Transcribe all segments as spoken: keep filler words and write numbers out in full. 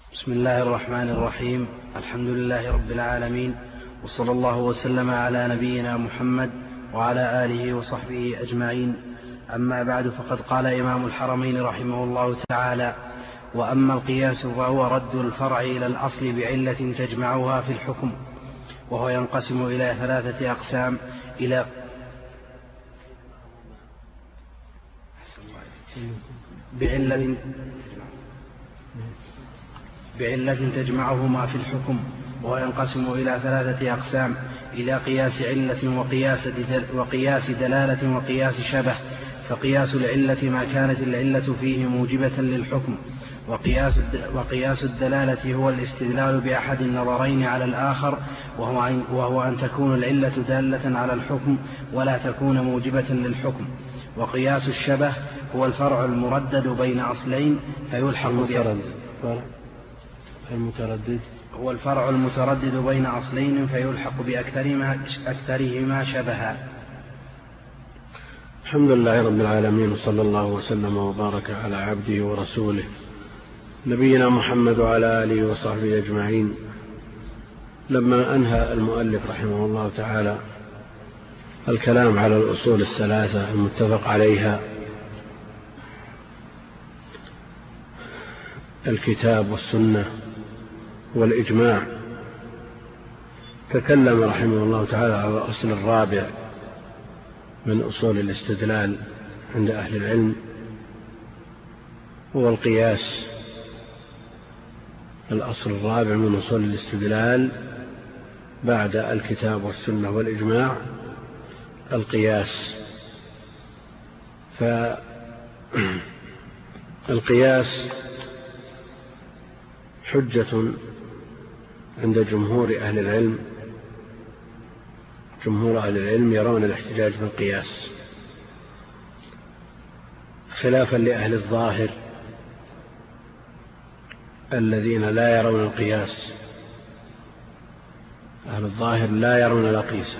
بسم الله الرحمن الرحيم. الحمد لله رب العالمين، وصلى الله وسلم على نبينا محمد وعلى آله وصحبه أجمعين. أما بعد، فقد قال إمام الحرمين رحمه الله تعالى: وأما القياس فهو رد الفرع إلى الأصل بعلة تجمعها في الحكم، وهو ينقسم إلى ثلاثة أقسام: إلى بعلة بعلة تجمعهما في الحكم وهو ينقسم إلى ثلاثة أقسام: إلى قياس علة وقياس, وقياس دلالة وقياس شبه. فقياس العلة ما كانت العلة فيه موجبة للحكم، وقياس, وقياس الدلالة هو الاستدلال بأحد النظرين على الآخر، وهو أن, وهو أن تكون العلة دالة على الحكم ولا تكون موجبة للحكم. وقياس الشبه هو الفرع المردد بين أصلين فيلحق المتردد هو الفرع المتردد بين أصلين فيلحق بأكثرهما أكثرهما شبها. الحمد لله رب العالمين، وصلى الله وسلم وبارك على عبده ورسوله نبينا محمد وعلى آله وصحبه أجمعين. لما أنهى المؤلف رحمه الله تعالى الكلام على الأصول الثلاثة المتفق عليها، الكتاب والسنة والإجماع، تكلم رحمه الله تعالى على الأصل الرابع من أصول الاستدلال عند أهل العلم، هو القياس. الأصل الرابع من أصول الاستدلال بعد الكتاب والسنة والإجماع القياس. فالقياس حجة عند جمهور أهل العلم. جمهور أهل العلم يرون الاحتجاج بالقياس، خلافا لأهل الظاهر الذين لا يرون القياس. أهل الظاهر لا يرون القياس.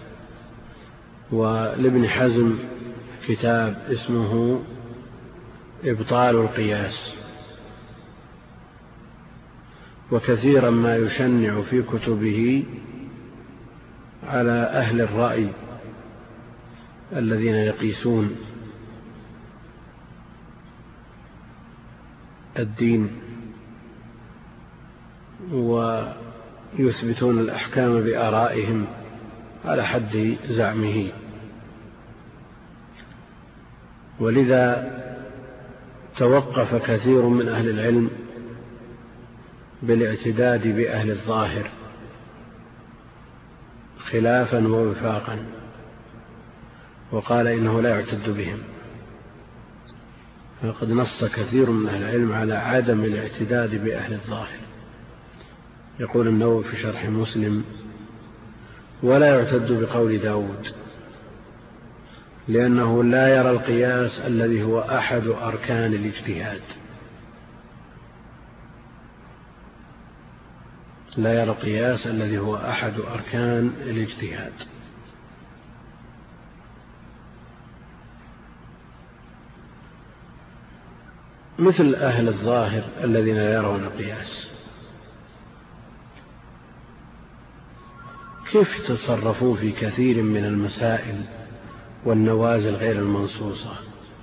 ولابن حزم كتاب اسمه إبطال القياس، وكثيرا ما يشنع في كتبه على أهل الرأي الذين يقيسون الدين ويثبتون الأحكام بآرائهم على حد زعمه. ولذا توقف كثير من أهل العلم بالاعتداد بأهل الظاهر خلافا ووفاقا، وقال إنه لا يعتد بهم. فقد نص كثير من أهل العلم على عدم الاعتداد بأهل الظاهر. يقول النووي في شرح مسلم: ولا يعتد بقول داود، لأنه لا يرى القياس الذي هو أحد أركان الاجتهاد. لا يرى القياس الذي هو أحد أركان الاجتهاد. مثل أهل الظاهر الذين لا يرون القياس، كيف يتصرفون في كثير من المسائل والنوازل غير المنصوصة؟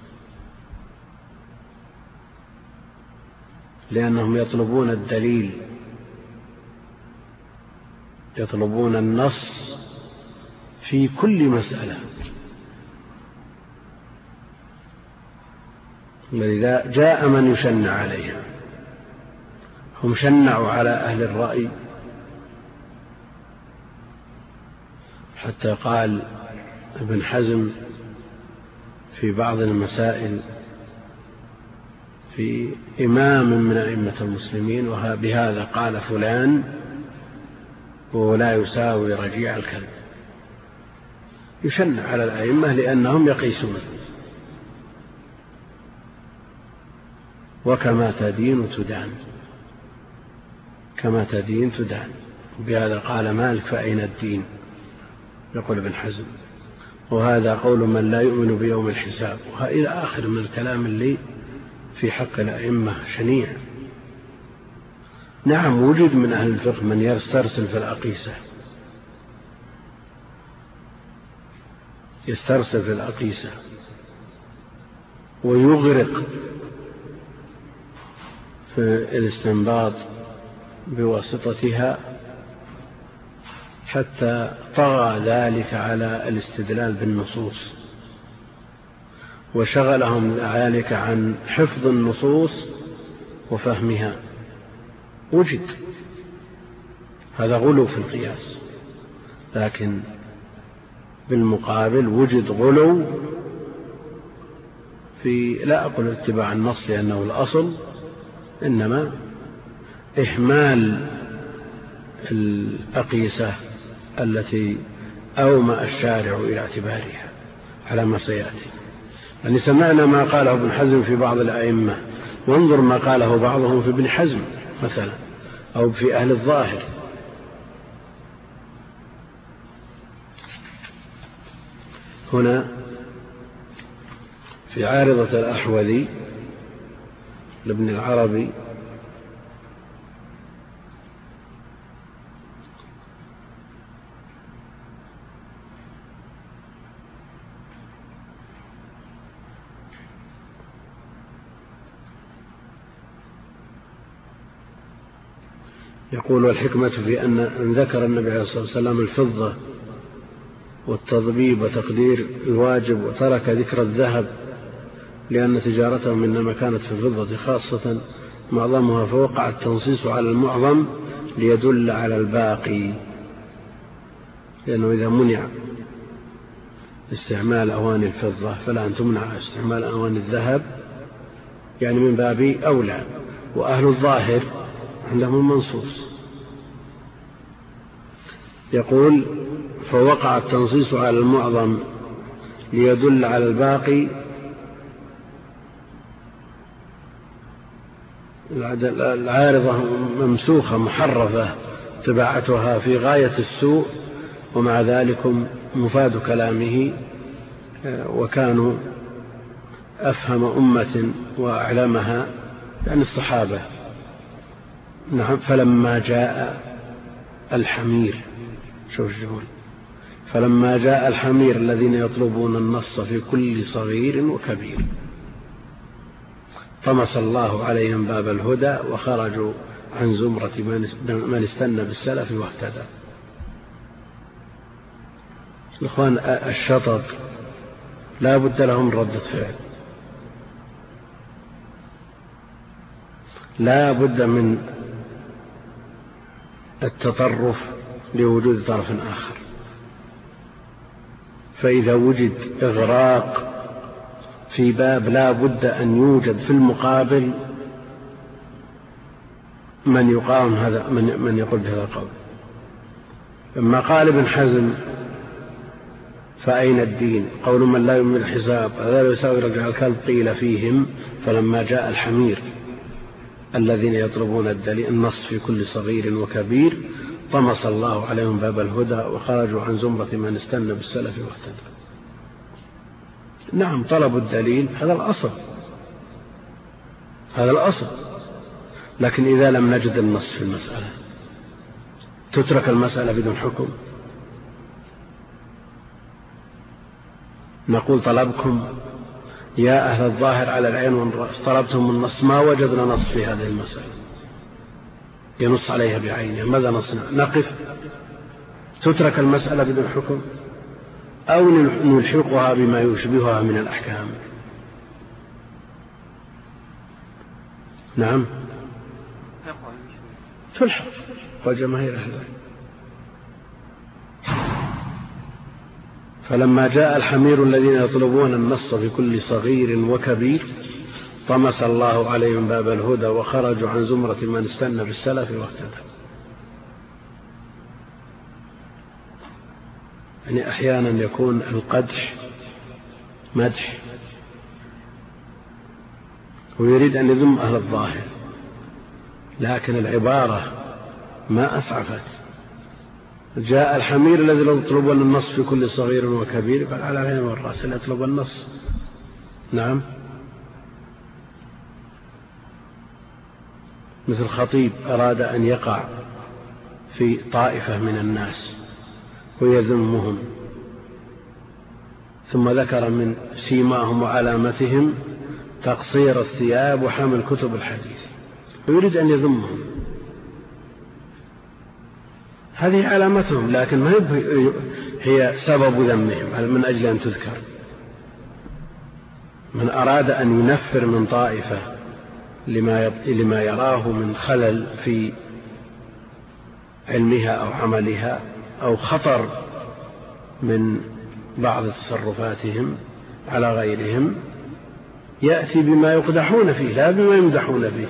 لأنهم يطلبون الدليل، يطلبون النص في كل مسألة. ولذا جاء من يشنع عليها. هم شنعوا على أهل الرأي، حتى قال ابن حزم في بعض المسائل في إمام من أئمة المسلمين: وبهذا قال فلان وهو لا يساوي رجيع الكلب. يشنع على الأئمة لأنهم يقيسون. وكما تدين تدان، كما تدين تدان. بهذا قال مالك: فأين الدين؟ يقول ابن حزم. وهذا قول من لا يؤمن بيوم الحساب. وإلى آخر من الكلام اللي في حق الأئمة شنيع. نعم وجد من أهل الفقه من يسترسل في الأقيسة، يسترسل في الأقيسة ويغرق في الاستنباط بواسطتها حتى طغى ذلك على الاستدلال بالنصوص وشغلهم ذلك عن حفظ النصوص وفهمها. وجد هذا غلو في القياس، لكن بالمقابل وجد غلو في، لا أقول اتباع النص لأنه الأصل، إنما إهمال الأقيسة التي أومأ الشارع إلى اعتبارها على ما سيأتي. يعني سمعنا ما قاله ابن حزم في بعض الأئمة، وانظر ما قاله بعضهم في ابن حزم مثلا أو في أهل الظاهر. هنا في عارضة الأحوذي لابن العربي يقول: والحكمة في أن ذكر النبي عليه الصلاة والسلام الفضة والتضبيب وتقدير الواجب وترك ذكر الذهب لأن تجارتهم إنما كانت في الفضة خاصة معظمها، فوقع التنصيص على المعظم ليدل على الباقي، لأنه إذا منع استعمال أواني الفضة فلا أن تمنع استعمال أواني الذهب، يعني من باب أولى. وأهل الظاهر عندهم المنصوص. يقول: فوقع التنصيص على المعظم ليدل على الباقي. العارضة ممسوخة محرفة تبعتها في غاية السوء، ومع ذلك مفاد كلامه وكانوا أفهم أمة وأعلمها يعني الصحابة. نعم. فلما جاء الحمير، شوف يقول: فلما جاء الحمير الذين يطلبون النص في كل صغير وكبير طمس الله عليهم باب الهدى وخرجوا عن زمرة من استنى بالسلف واهتدى. الإخوان الشطط لا بد لهم ردة فعل، لا بد من التطرف لوجود طرف آخر. فإذا وجد إغراق في باب لا بد أن يوجد في المقابل من يقاوم هذا، من, من يقول بهذا القول. لما قال ابن حزم: فأين الدين؟ قول من لا يؤمن الحساب هذا لا يساوي رجع الكلب، قيل فيهم: فلما جاء الحمير الذين يطلبون الدليل النص في كل صغير وكبير طمس الله عليهم باب الهدى وخرجوا عن زمرة من استنى بالسلف واهتدى. نعم، طلب الدليل هذا الأصل، هذا الأصل. لكن إذا لم نجد النص في المسألة تترك المسألة بدون حكم. نقول: طلبكم يا أهل الظاهر على العين والرأس، طلبتم النص، ما وجدنا نص في هذه المسألة ينص عليها بعينها، ماذا نصنع؟ نقف؟ تترك المسألة بدون حكم، أو نلحقها بما يشبهها من الأحكام؟ نعم، تلحق وجماهير أهل العلم. فلما جاء الحمير الذين يطلبون النص في كل صغير وكبير طمس الله عليهم باب الهدى وخرجوا عن زمرة من استنى بالسلف واهتدى. يعني أحيانا يكون القدح مدح ويريد أن يذم أهل الظاهر، لكن العبارة ما أسعفت. جاء الحمير الذي يطلب النص في كل صغير وكبير، بل على العين والرأس اللي يطلب النص. نعم. مثل خطيب أراد أن يقع في طائفة من الناس ويذمهم، ثم ذكر من سيماهم وعلامتهم تقصير الثياب وحمل كتب الحديث، ويريد أن يذمهم. هذه علامتهم، لكن ما هي سبب ذمهم من أجل أن تذكر. من أراد أن ينفر من طائفة لما يراه من خلل في علمها أو عملها أو خطر من بعض تصرفاتهم على غيرهم، يأتي بما يقدحون فيه لا بما يمدحون فيه.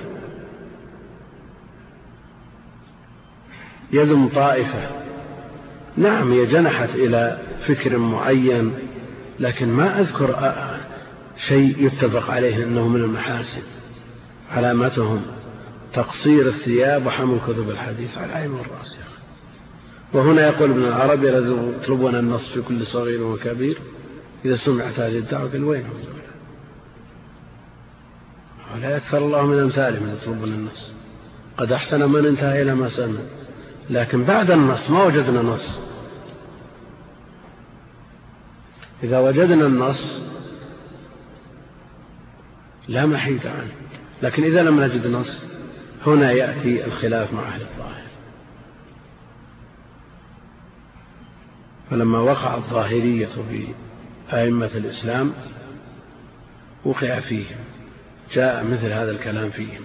يذم طائفة، نعم هي جنحت إلى فكر معين، لكن ما أذكر شيء يتفق عليه أنه من المحاسن. علامتهم تقصير الثياب وحمل كتب الحديث على العين والرأس. وهنا يقول ابن العربي: يطلبون النص في كل صغير وكبير، إذا سمعت هذه الدعوة قال وينهم؟ ولا يكثر الله من أمثالهم يطلبون النص. قد أحسن من انتهى إلى ما سمع، لكن بعد النص ما وجدنا نص. إذا وجدنا النص لا محيد عنه، لكن إذا لم نجد نص هنا يأتي الخلاف مع أهل الظاهر. فلما وقع الظاهرية في أئمة الإسلام وقع فيهم، جاء مثل هذا الكلام فيهم.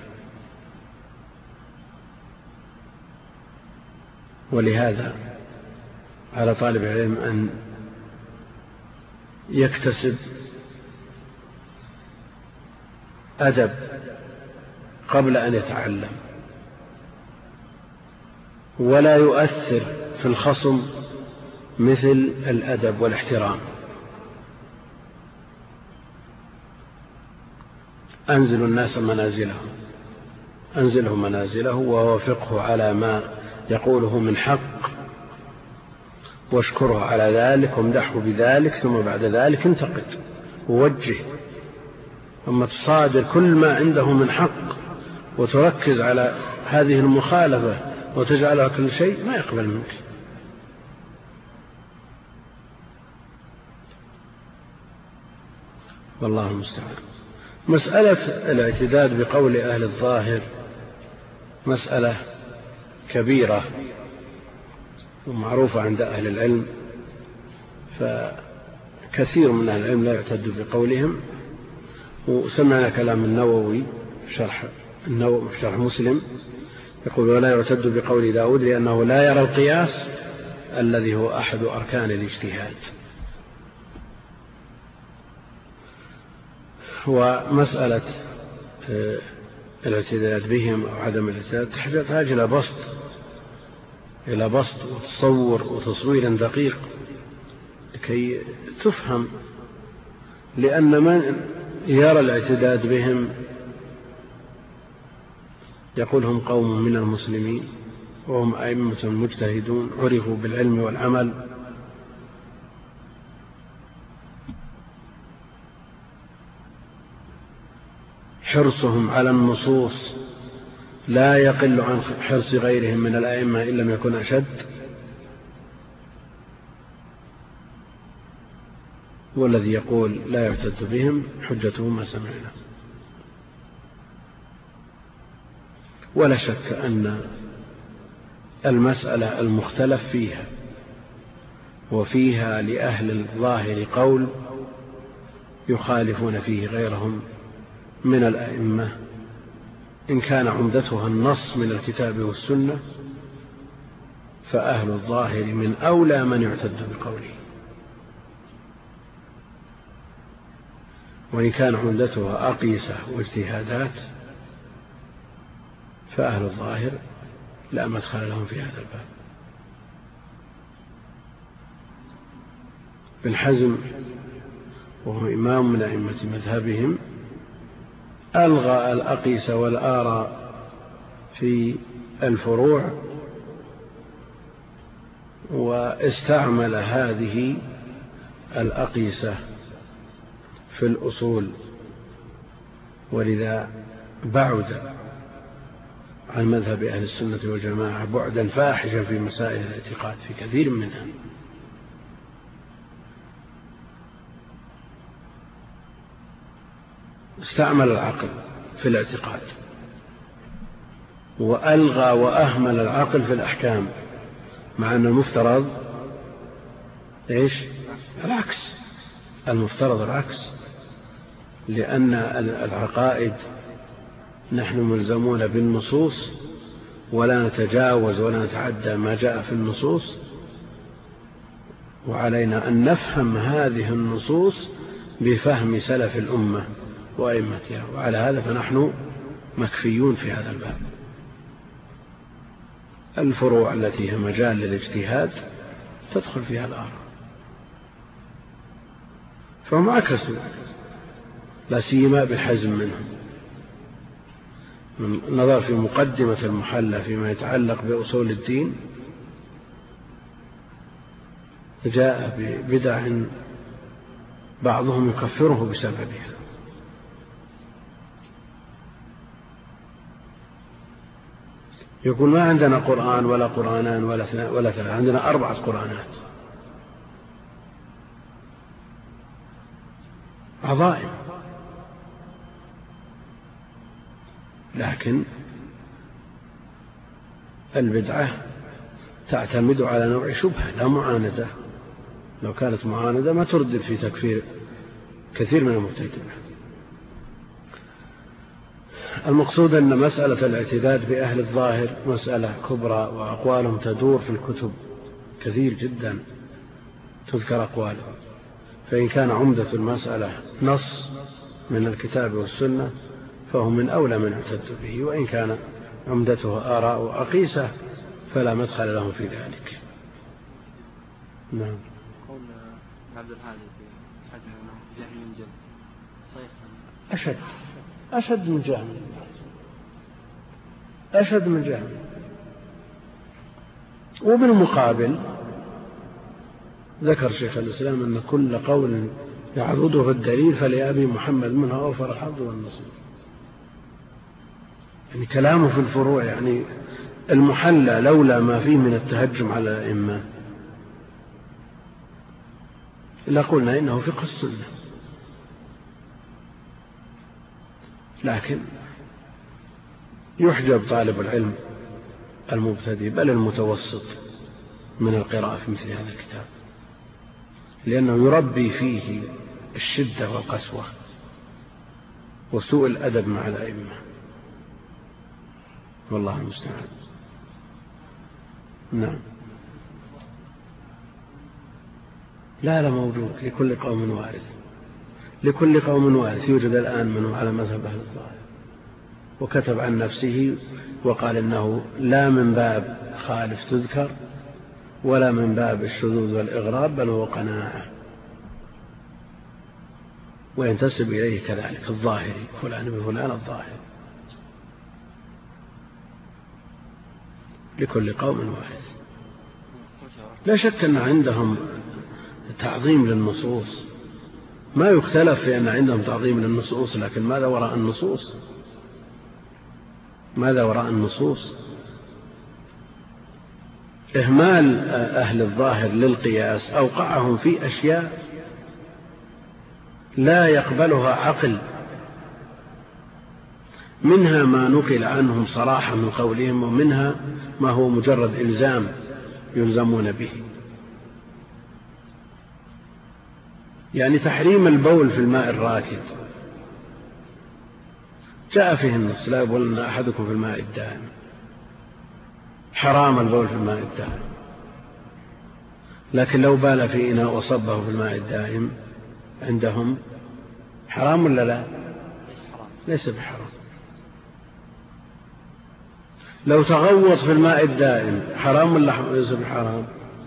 ولهذا على طالب العلم أن يكتسب أدب قبل أن يتعلم، ولا يؤثر في الخصم مثل الأدب والاحترام. أنزل الناس منازلهم، أنزله منازله ووافقه على ما يقوله من حق، واشكره على ذلك وامدحه بذلك، ثم بعد ذلك انتقد ووجه. ثم تصادر كل ما عنده من حق وتركز على هذه المخالفة وتجعلها كل شيء، ما يقبل منك. والله المستعان. مسألة الاعتداد بقول أهل الظاهر مسألة كبيرة ومعروفة عند أهل العلم، فكثير من أهل العلم لا يعتد بقولهم. وسمعنا كلام النووي شرح النووي في شرح مسلم يقول: ولا يعتد بقول داود لأنه لا يرى القياس الذي هو أحد أركان الاجتهاد. ومسألة الاعتداد بهم أو عدم الاعتداد تحتاج إلى بسط إلى بسط وتصور وتصوير دقيق لكي تفهم، لأن من يرى الاعتداد بهم يقول هم قوم من المسلمين وهم أئمة مجتهدون عرفوا بالعلم والعمل، حرصهم على النصوص لا يقل عن حرص غيرهم من الأئمة إن لم يكن أشد، والذي يقول لا يعتد بهم حجته ما سمعنا. ولا شك أن المسألة المختلف فيها وفيها لأهل الظاهر قول يخالفون فيه غيرهم من الأئمة، إن كان عمدتها النص من الكتاب والسنة فأهل الظاهر من أولى من يعتد بقوله، وإن كان عمدتها أقيسة واجتهادات فأهل الظاهر لا مدخل لهم في هذا الباب. ابن حزم وهو إمام من أئمة مذهبهم ألغى الأقيسة والآراء في الفروع واستعمل هذه الأقيسة في الأصول، ولذا بعد عن مذهب أهل السنة والجماعة بعدا فاحشا في مسائل الاعتقاد في كثير منها. استعمل العقل في الاعتقاد وألغى وأهمل العقل في الأحكام، مع أن المفترض إيش؟ العكس. المفترض العكس، لأن العقائد نحن ملزمون بالنصوص ولا نتجاوز ولا نتعدى ما جاء في النصوص، وعلينا أن نفهم هذه النصوص بفهم سلف الأمة وأئمتها، وعلى هذا فنحن مكفيون في هذا الباب. الفروع التي هي مجال للاجتهاد تدخل فيها الآراء، فهم عكسوا، لا سيما بحزم منهم. من نظر في مقدمة المحلى فيما يتعلق بأصول الدين جاء ببدع بعضهم يكفره بسببها. يقول ما عندنا قرآن ولا قرآنان ولا ولا ثلاثة، عندنا أربعة قرآنات عظائم. لكن البدعة تعتمد على نوع شبهة لا معاندة. لو كانت معاندة ما تردد في تكفير كثير من المبتدعين. المقصود أن مسألة الاعتداد بأهل الظاهر مسألة كبرى، وأقوالهم تدور في الكتب كثير جدا تذكر أقوالهم، فإن كان عمدة المسألة نص من الكتاب والسنة فهو من أولى من اعتد به، وإن كان عمدته آراء وأقيسة فلا مدخل لهم في ذلك. نعم. قول عبد الهادي في حزم جهمي جل صحيح؟ أشد أشد من جهمي، أشد من جهمي. وبالمقابل ذكر شيخ الإسلام أن كل قول يعضده الدليل فلأبي محمد منها أوفر الحظ والنصيب. يعني كلامه في الفروع، يعني المحلى لولا ما فيه من التهجم على الأئمة لقلنا إنه فقه السنة، لكن يحجب طالب العلم المبتدئ بل المتوسط من القراءة في مثل هذا الكتاب، لأنه يربي فيه الشدة والقسوة وسوء الأدب مع الأئمة، والله المستعان. نعم. لا لا موجود، لكل قوم وارث، لكل قوم وارث. يوجد الآن منه على مذهب أهل الظاهر، وكتب عن نفسه وقال إنه لا من باب خالف تذكر ولا من باب الشذوذ والإغراب، بل هو قناعة، وينتسب إليه كذلك الظاهري، فلان بفلان الظاهر. لكل قوم وارث. لا شك أن عندهم تعظيم للنصوص، ما يختلف في أن عندهم تعظيم للنصوص، لكن ماذا وراء النصوص؟ ماذا وراء النصوص؟ إهمال أهل الظاهر للقياس أوقعهم في أشياء لا يقبلها عقل، منها ما نقل عنهم صراحة من قولهم، ومنها ما هو مجرد إلزام يلزمون به. يعني تحريم البول في الماء الراكد جاء فيه النص لا يبولن أحدكم في الماء الدائم، حرام البول في الماء الدائم. لكن لو بال في إناء وصبه في الماء الدائم عندهم حرام ولا لا؟ ليس بحرام. لو تغوط في الماء الدائم حرام ولا ليس بحرام؟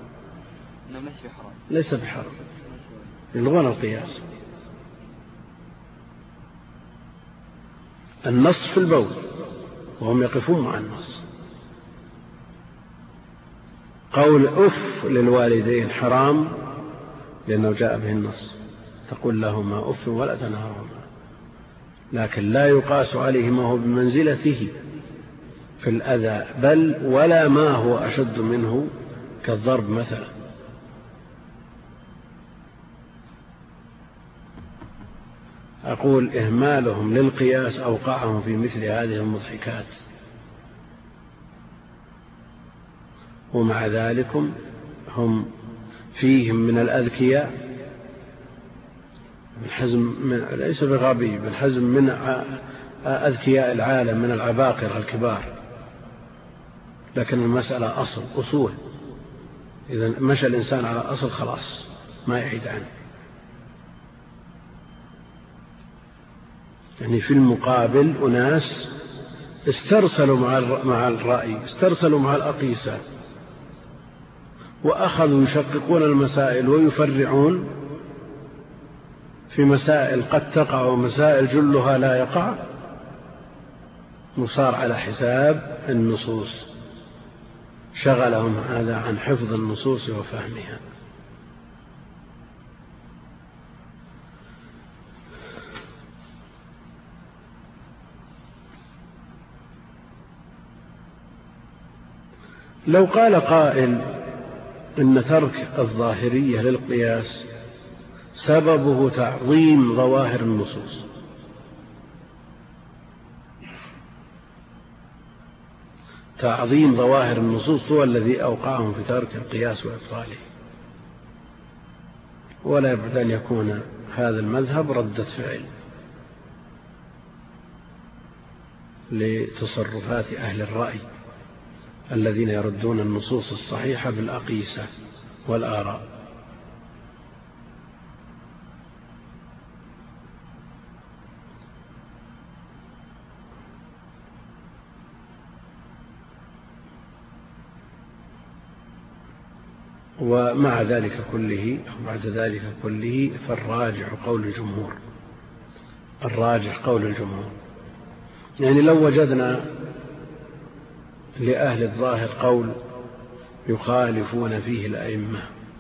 ليس بحرام. يلغون القياس. النص في البول وهم يقفون مع النص. قول أف للوالدين حرام لأنه جاء به النص، تقول لهما أف ولا تنهرهما، لكن لا يقاس عليه ما هو بمنزلته في الأذى، بل ولا ما هو أشد منه كالضرب مثلا. أقول إهمالهم للقياس أوقعهم في مثل هذه المضحكات، ومع ذلك هم فيهم من الأذكياء بالحزم من ليس بغبي بالحزم من أذكياء العالم من العباقرة الكبار، لكن المسألة أصل أصول، إذا مشى الإنسان على أصل خلاص ما يعيد عنه. يعني في المقابل أناس استرسلوا مع الرأي، استرسلوا مع الأقيسة، وأخذوا يشققون المسائل ويفرعون في مسائل قد تقع ومسائل جلها لا يقع، وصار على حساب النصوص، شغلهم هذا عن حفظ النصوص وفهمها. لو قال قائل إن ترك الظاهرية للقياس سببه تعظيم ظواهر النصوص، تعظيم ظواهر النصوص هو الذي أوقعهم في ترك القياس وإبطاله، ولا يبعد أن يكون هذا المذهب ردة فعل لتصرفات أهل الرأي الذين يردون النصوص الصحيحة بالأقيسة والآراء. ومع ذلك كله أو بعد ذلك كله فالراجح قول الجمهور، الراجح قول الجمهور. يعني لو وجدنا لأهل الظاهر قول يخالفون فيه الأئمة،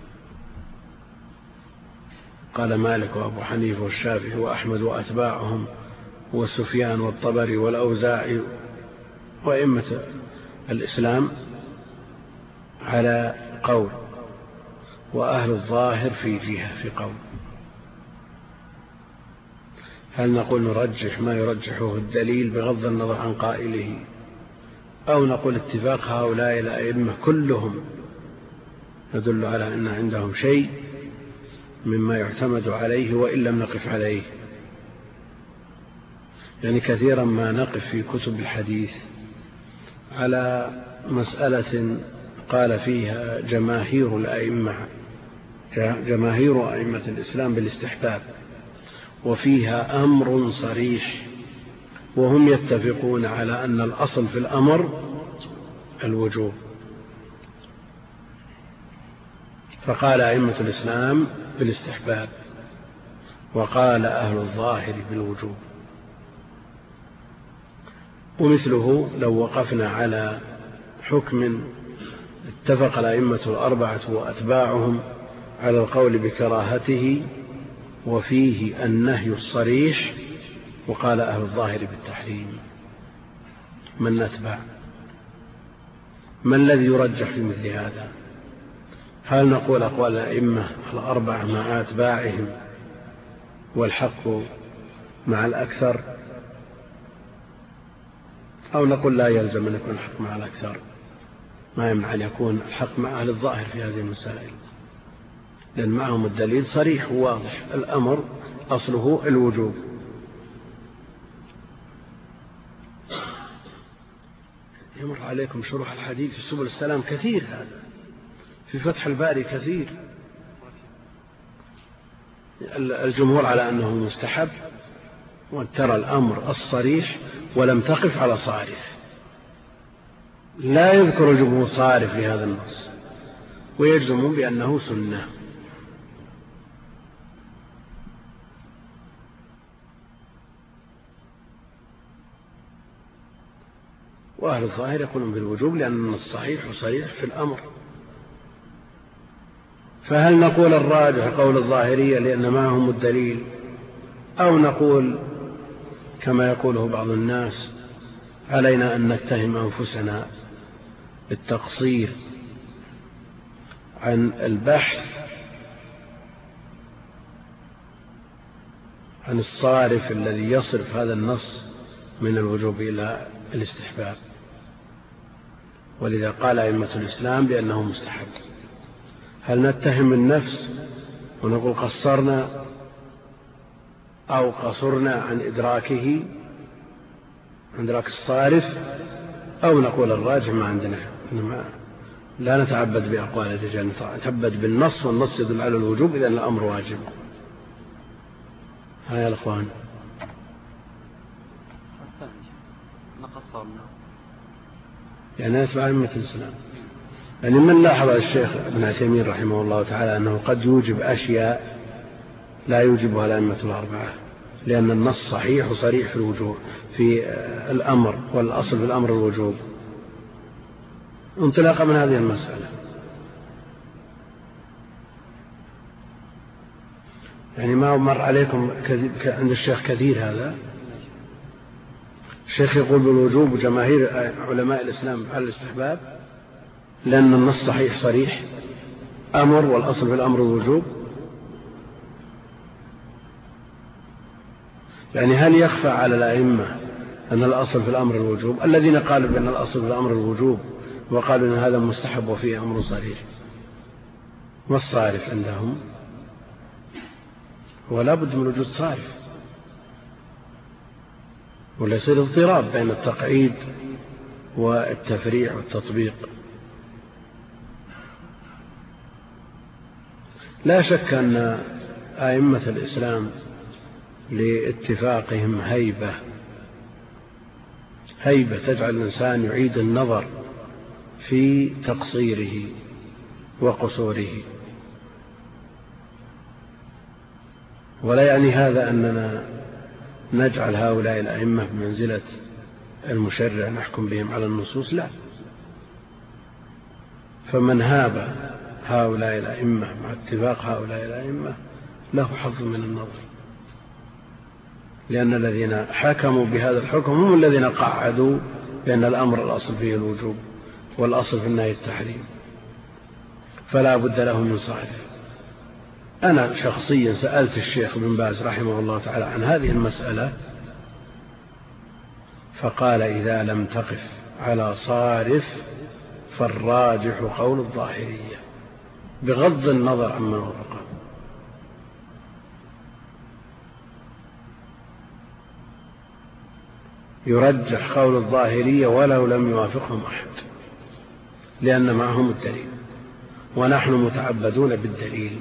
قال مالك وأبو حنيفة والشافعي وأحمد وأتباعهم وسفيان والطبري والأوزاعي وأئمة الإسلام على قول، وأهل الظاهر في جهة في قول، هل نقول نرجح ما يرجحه الدليل بغض النظر عن قائله، أو نقول اتفاق هؤلاء الأئمة كلهم يدل على أن عندهم شيء مما يعتمد عليه وإن لم نقف عليه؟ يعني كثيرا ما نقف في كتب الحديث على مسألة قال فيها جماهير الأئمة جماهير أئمة الإسلام بالاستحباب، وفيها أمر صريح وهم يتفقون على أن الأصل في الأمر الوجوب، فقال أئمة الإسلام بالاستحباب وقال أهل الظاهر بالوجوب. ومثله لو وقفنا على حكم اتفق الأئمة الأربعة وأتباعهم على القول بكراهته وفيه النهي الصريح، وقال أهل الظاهر بالتحريم، من نتبع؟ ما الذي يرجح في مثل هذا؟ هل نقول أقوال الأئمة الأربعة مع أتباعهم والحق مع الأكثر، أو نقول لا يلزم أن يكون الحق مع الأكثر، ما يمنع أن يكون الحق مع أهل الظاهر في هذه المسائل، لأن معهم الدليل صريح وواضح، الأمر أصله الوجوب. يمر عليكم شروح الحديث في سبل السلام كثير، هذا في فتح الباري كثير. الجمهور على أنه مستحب، وترى الأمر الصريح ولم تقف على صارف، لا يذكر الجمهور صارف لهذا النص، ويجزمون بأنه سنة. وأهل الظاهر يقولون بالوجوب لأن الصحيح صريح في الأمر. فهل نقول الراجح قول الظاهرية لأن معهم الدليل، أو نقول كما يقوله بعض الناس علينا أن نتهم أنفسنا بالتقصير عن البحث عن الصارف الذي يصرف هذا النص من الوجوب إلى الاستحباب، ولذا قال أئمة الإسلام بأنه مستحب. هل نتهم النفس ونقول قصرنا أو قصرنا عن إدراكه، عن إدراك الصارف، أو نقول الراجح ما عندنا، لا نتعبد بأقوال الرجال، نتعبد بالنص، والنص يدل على الوجوب، إذن الأمر واجب. ها يا الأخوان، يعني نتبع أئمة الإسلام. يعني من لاحظ الشيخ ابن عثيمين رحمه الله تعالى أنه قد يوجب أشياء لا يوجبها الأئمة الأربعة، لأن النص صحيح وصريح في الوجوب في الأمر، والأصل في الأمر الوجوب، انطلاقا من هذه المسألة. يعني ما مر عليكم عند الشيخ كثير هذا. الشيخ يقول بالوجوب وجماهير علماء الإسلام على الاستحباب، لأن النص صحيح صريح أمر، والأصل في الأمر الوجوب. يعني هل يخفى على الأئمة أن الأصل في الأمر الوجوب؟ الذين قالوا بأن الأصل في الأمر الوجوب وقالوا أن هذا مستحب وفيه أمر صريح، ما الصارف عندهم؟ ولا بد من وجود صارف، ولا يصير اضطراب بين التقعيد والتفريع والتطبيق. لا شك أن أئمة الإسلام لاتفاقهم هيبة هيبة تجعل الإنسان يعيد النظر في تقصيره وقصوره. ولا يعني هذا أننا نجعل هؤلاء الأئمة بمنزلة المشرع نحكم بهم على النصوص، لا. فمن هاب هؤلاء الأئمة مع اتفاق هؤلاء الأئمة له حظ من النظر، لأن الذين حكموا بهذا الحكم هم الذين قعدوا بأن الأمر الأصل فيه الوجوب والأصل في النهي التحريم، فلا بد له من صارف. أنا شخصيا سألت الشيخ بن باز رحمه الله تعالى عن هذه المسألة، فقال إذا لم تقف على صارف فالراجح قول الظاهرية، بغض النظر عما وافقه. يرجح قول الظاهرية ولو لم يوافقهم أحد، لأن معهم الدليل، ونحن متعبدون بالدليل.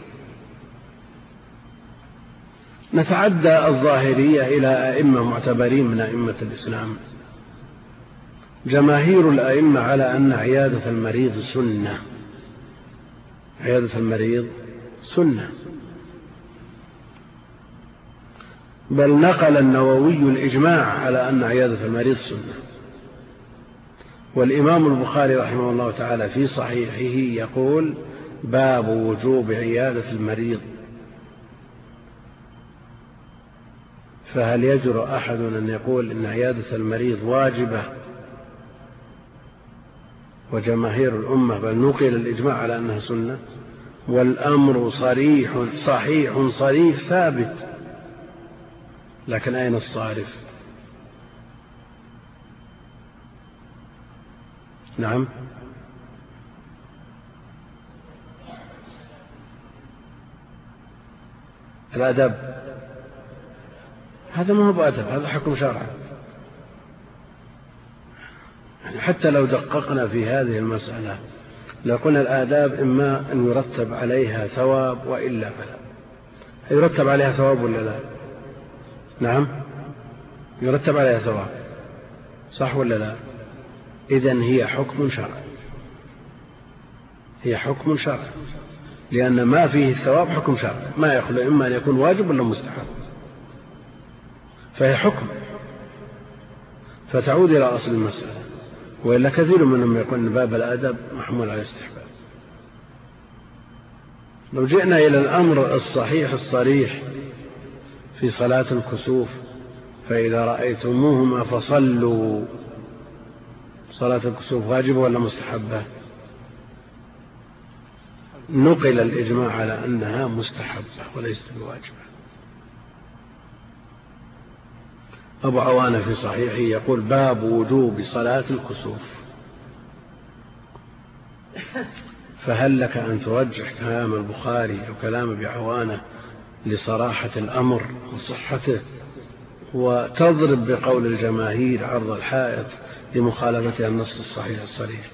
نتعدى الظاهرية إلى أئمة معتبرين من أئمة الإسلام. جماهير الأئمة على أن عيادة المريض سنة، عيادة المريض سنة، بل نقل النووي الإجماع على أن عيادة المريض سنة. والإمام البخاري رحمه الله تعالى في صحيحه يقول باب وجوب عيادة المريض. فهل يجرؤ أحد أن يقول إن عيادة المريض واجبة وجماهير الأمة بل نقل الإجماع على أنها سنة، والأمر صريح صحيح صريح ثابت؟ لكن أين الصارف؟ نعم، الأدب هذا ما هو بأدب، هذا حكم شرعي. يعني حتى لو دققنا في هذه المسألة لقلنا الآداب إما أن يرتب عليها ثواب وإلا فلا. يرتب عليها ثواب ولا لا؟ نعم، يرتب عليها ثواب، صح ولا لا؟ إذن هي حكم شرعي، هي حكم شرعي، لأن ما فيه الثواب حكم شرعي، ما يخلو إما أن يكون واجب ولا مستحب، فهي حكم، فتعود إلى أصل المسألة. وإلا كثير منهم يقول أن باب الأدب محمول على الاستحباب. لو جئنا إلى الأمر الصحيح الصريح في صلاة الكسوف فإذا رأيتموهما فصلوا صلاة الكسوف واجبة ولا مستحبة؟ نقل الإجماع على أنها مستحبة وليست بواجبة. أبو عوانة في صحيحه يقول: باب وجوب صلاة الكسوف. فهل لك أن ترجح كلام البخاري أو كلام أبي عوانة لصراحة الأمر وصحته، وتضرب بقول الجماهير عرض الحائط لمخالفة النص الصحيح الصريح؟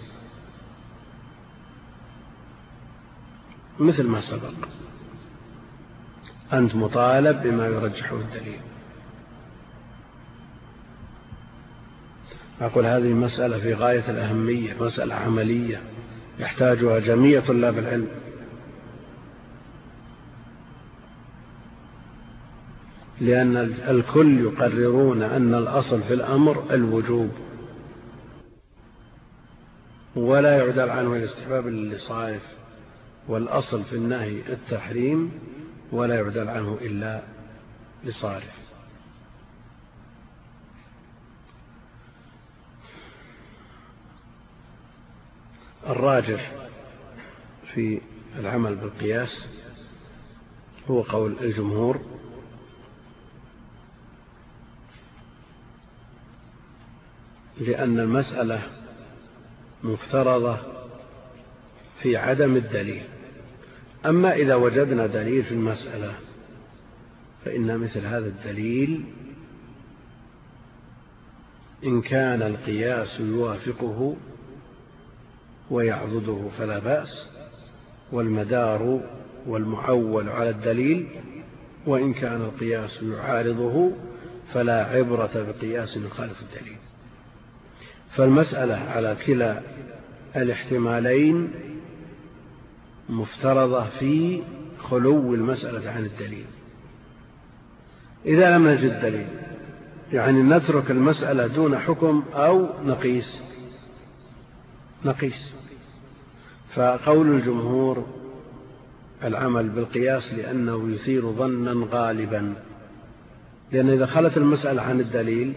مثل ما سبق، أنت مطالب بما يرجحه الدليل. أقول هذه مسألة في غاية الأهمية، مسألة عملية يحتاجها جميع طلاب العلم، لأن الكل يقررون أن الأصل في الأمر الوجوب، ولا يعدل عنه الاستحباب للصائف، والأصل في النهي التحريم ولا يعدل عنه إلا لصارف. الراجح في العمل بالقياس هو قول الجمهور، لأن المسألة مفترضة في عدم الدليل. أما إذا وجدنا دليل في المسألة فإن مثل هذا الدليل إن كان القياس يوافقه ويعضده فلا بأس، والمدار والمعول على الدليل، وإن كان القياس يعارضه فلا عبرة بقياس يخالف الدليل. فالمسألة على كلا الاحتمالين مفترضة في خلو المسألة عن الدليل. إذا لم نجد دليل يعني نترك المسألة دون حكم أو نقيس نقيس فقول الجمهور العمل بالقياس لأنه يثير ظنا غالبا، لأن إذا خلت المسألة عن الدليل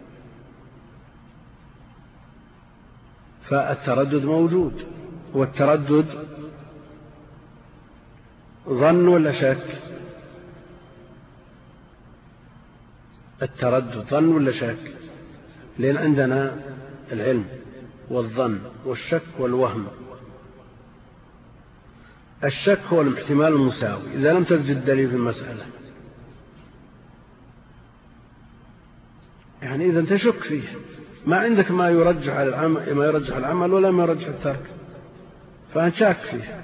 فالتردد موجود، والتردد ظن ولا شك؟ التردد ظن ولا شك؟ لأن عندنا العلم والظن والشك والوهم. الشك هو الاحتمال المساوي، إذا لم تجد دليل في المسألة يعني إذا تشك فيه، ما عندك ما يرجح العمل ما يرجح العمل ولا ما يرجح الترك، فأنت شاك فيه.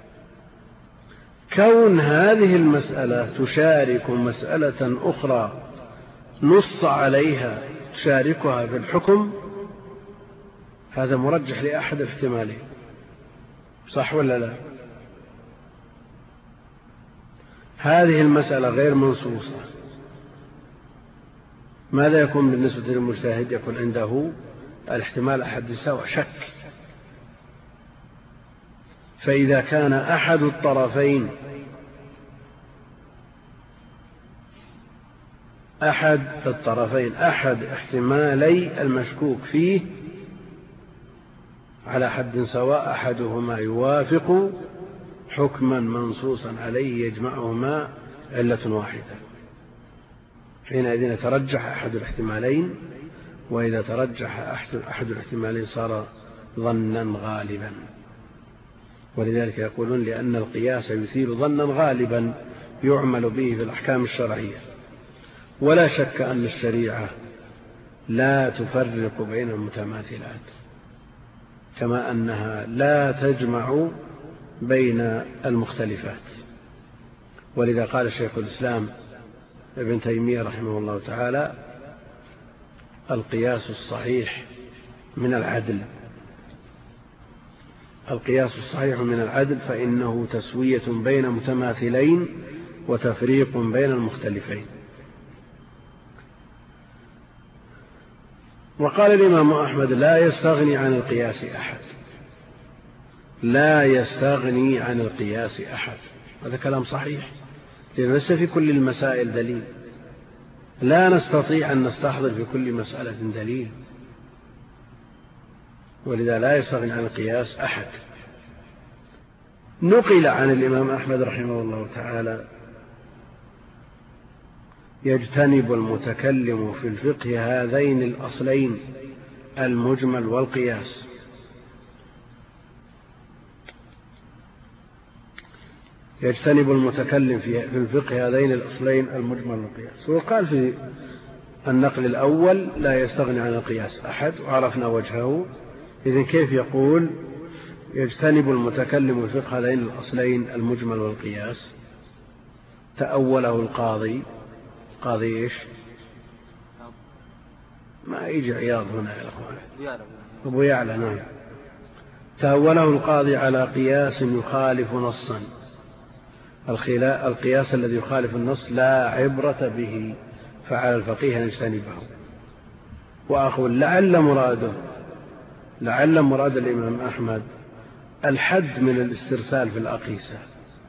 كون هذه المسألة تشارك مسألة أخرى نص عليها تشاركها في الحكم، هذا مرجح لأحد الاحتمالين، صح ولا لا؟ هذه المسألة غير منصوصة، ماذا يكون بالنسبة للمجتهد؟ يكون عنده الاحتمال أحد السواء، شك. فإذا كان أحد الطرفين أحد الطرفين أحد احتمالي المشكوك فيه على حد سواء، أحدهما يوافق حكما منصوصا عليه يجمعهما علة واحدة، حينئذ يترجح أحد الاحتمالين، وإذا ترجح أحد الاحتمالين صار ظنا غالبا. ولذلك يقولون لأن القياس يثير ظنا غالبا يعمل به في الأحكام الشرعية. ولا شك أن الشريعة لا تفرق بين المتماثلات، كما أنها لا تجمع بين المختلفات. ولذا قال شيخ الإسلام ابن تيمية رحمه الله تعالى: القياس الصحيح من العدل القياس الصحيح من العدل فإنه تسوية بين متماثلين وتفريق بين المختلفين. وقال الإمام أحمد: لا يستغني عن القياس أحد لا يستغني عن القياس أحد. هذا كلام صحيح، لأن ليس في كل المسائل دليل، لا نستطيع أن نستحضر في كل مسألة دليل. ولذا لا يستغني عن القياس أحد. نقل عن الإمام أحمد رحمه الله تعالى: يجتنب المتكلم في الفقه هذين الأصلين المجمل والقياس. يجتنب المتكلم في الفقه هذين الأصلين المجمل والقياس. وقال في النقل الأول: لا يستغني عن القياس أحد، وعرفنا وجهه. إذن كيف يقول يجتنب المتكلم في الفقه هذين الأصلين المجمل والقياس؟ تأوله القاضي. قاضي إيش؟ ما يجي عياض هنا يا أخوان. أبو يعلى. نعم. تأوله القاضي على قياس يخالف نصا. القياس الذي يخالف النص لا عبرة به، فعلى الفقيه أن يجتنبه. وأقول لعل مراده لعل مراد الإمام أحمد الحد من الاسترسال في الأقيسة.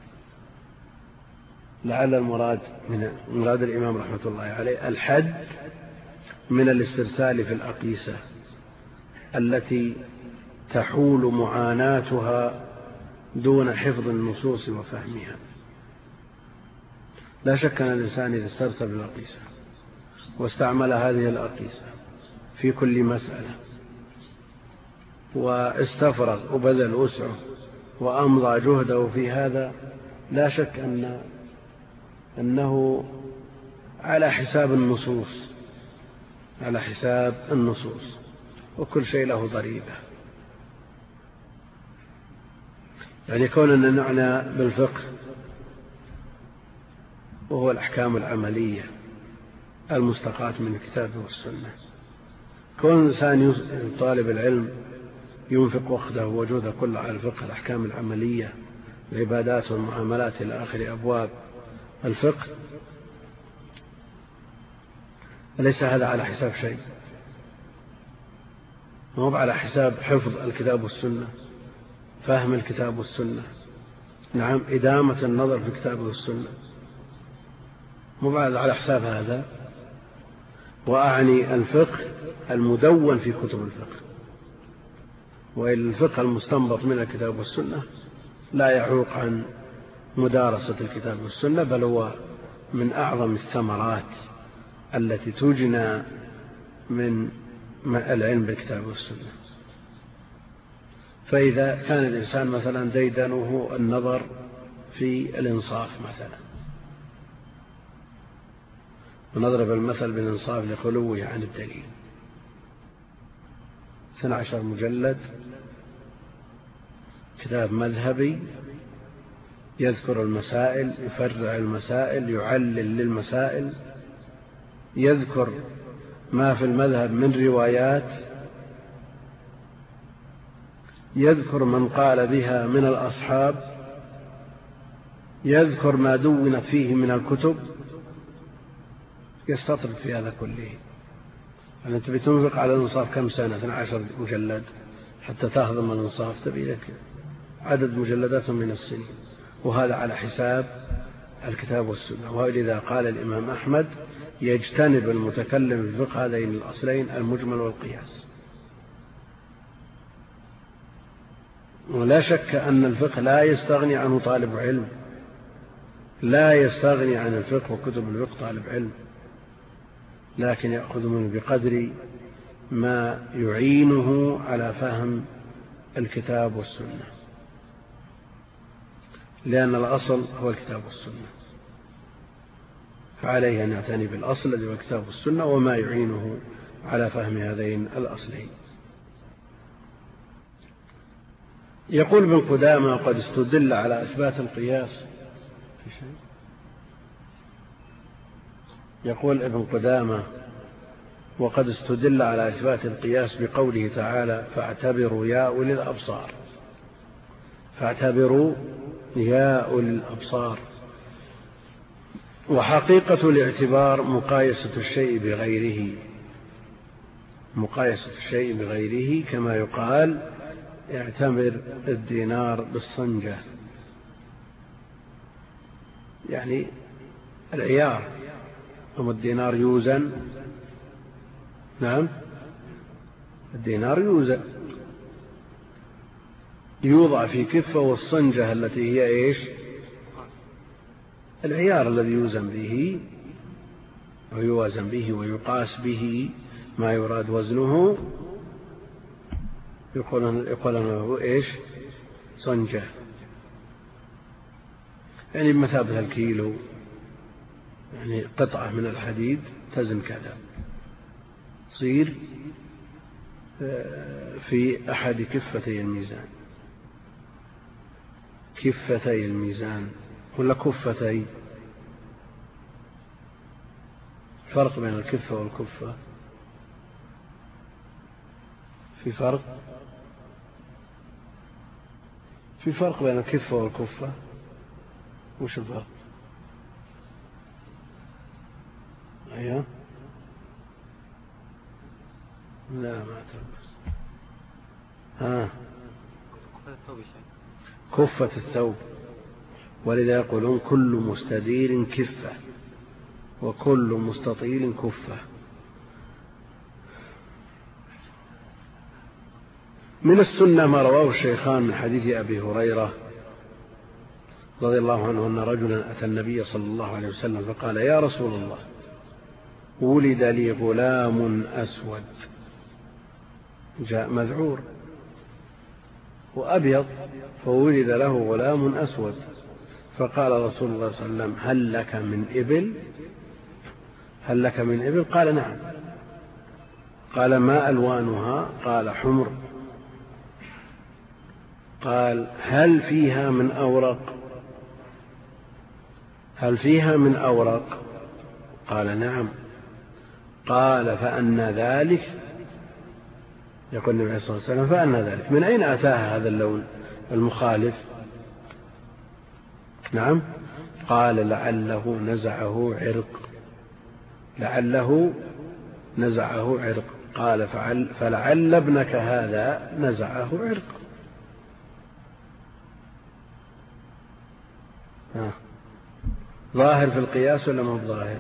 لعل المراد من مراد الإمام رحمة الله عليه الحد من الاسترسال في الأقيسة التي تحول معاناتها دون حفظ النصوص وفهمها. لا شك أن الإنسان إذا استرسل بالأقيسة واستعمل هذه الأقيسة في كل مسألة واستفرغ وبذل وسعه وأمضى جهده في هذا، لا شك أن أنه على حساب النصوص على حساب النصوص وكل شيء له ضريبة. يعني كوننا نعنى بالفقه وهو الأحكام العملية المستقاة من الكتاب والسنة. كون إنسان طالب العلم ينفق وقته وجهده كله على الفقه، الأحكام العملية، العبادات والمعاملات إلى آخر أبواب الفقه، ليس هذا على حساب شيء، مو على حساب حفظ الكتاب والسنة، فهم الكتاب والسنة، نعم، إدامة النظر في الكتاب والسنة، مو على حساب هذا. وأعني الفقه المدون في كتب الفقه، والفقه المستنبط من الكتاب والسنة لا يعوق عن مدارسة الكتاب والسنة، بل هو من أعظم الثمرات التي تجنى من العلم بالكتاب والسنة. فإذا كان الإنسان مثلا ديدنه النظر في الإنصاف مثلا، ونضرب المثل بالإنصاف لخلوه عن الدليل، اثني عشر مجلد، كتاب مذهبي يذكر المسائل، يفرع المسائل، يعلل للمسائل، يذكر ما في المذهب من روايات، يذكر من قال بها من الأصحاب، يذكر ما دونت فيه من الكتب، يستطرد في هذا كله. يعني أنت بتنفق على الإنصاف كم سنة؟ اثني عشر مجلد حتى تهضم الإنصاف، تبي لك عدد مجلدات من السنين، وهذا على حساب الكتاب والسنة. ولذا قال الإمام أحمد: يجتنب المتكلم في الفقه هذين الأصلين المجمل والقياس. ولا شك أن الفقه لا يستغني عنه طالب علم، لا يستغني عن الفقه وكتب الفقه طالب علم، لكن يأخذ منه بقدر ما يعينه على فهم الكتاب والسنة، لأن الأصل هو الكتاب والسنة، فعليه أن يعتني بالأصل الذي هو الكتاب والسنة وما يعينه على فهم هذين الأصلين. يقول ابن قدامة: قد استدل على إثبات القياس. يقول ابن قدامة: وقد استدل على إثبات القياس بقوله تعالى: فاعتبروا يا أولي الأبصار. فاعتبروا يا أولي الأبصار. وحقيقة الاعتبار مقايسة الشيء بغيره، مقايسة الشيء بغيره، كما يقال: اعتبر الدينار بالصنجة، يعني العيار. أم الدينار يوزن؟ نعم، الدينار يوزن، يوضع في كفة، والصنجة التي هي إيش؟ العيار الذي يوزن به ويوازن به ويقاس به ما يراد وزنه، يقول له إيش؟ صنجة، يعني بمثابة الكيلو، يعني قطعة من الحديد تزن كذا، تصير في أحد كفتي الميزان، كفتي الميزان ولا كفتي؟ فرق بين الكفة والكفة، في فرق في فرق بين الكفة والكفة. وش الفرق؟ أيوه، لا ما تلبس. ها، كفة الثوب، ولذا يقولون كل مستدير كفة وكل مستطيل كفة. من السنة ما رواه الشيخان من حديث أبي هريرة رضي الله عنه أن رجلا أتى النبي صلى الله عليه وسلم فقال: يا رسول الله، ولد لي غلام أسود، جاء مذعور وأبيض، فولد له غلام أسود، فقال رسول الله صلى الله عليه وسلم: هل لك من إبل؟ هل لك من إبل؟ قال: نعم. قال: ما ألوانها؟ قال: حمر. قال: هل فيها من أورق؟ هل فيها من أورق؟ قال: نعم. قال: فأنى ذلك؟ يقول النبي صلى الله عليه وسلم: فأنى ذلك؟ من أين أتاها هذا اللون المخالف؟ نعم. قال: لعله نزعه عرق، لعله نزعه عرق. قال: فلعل ابنك هذا نزعه عرق. ها. ظاهر في القياس ولا ما هو ظاهر؟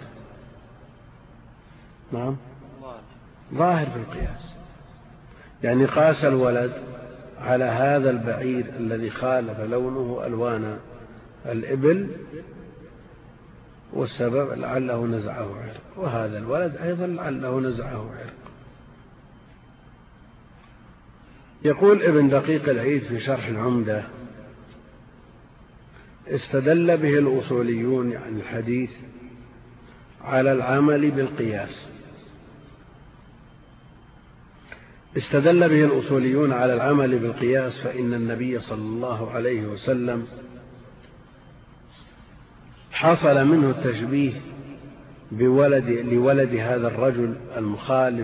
نعم، ظاهر في القياس، يعني قاس الولد على هذا البعير الذي خالف لونه ألوان الإبل، والسبب لعله نزعه عرق، وهذا الولد أيضا لعله نزعه عرق. يقول ابن دقيق العيد في شرح العمدة: استدل به الأصوليون عن الحديث على العمل بالقياس. استدل به الأصوليون على العمل بالقياس فإن النبي صلى الله عليه وسلم حصل منه التشبيه بولد لولد هذا الرجل المخالف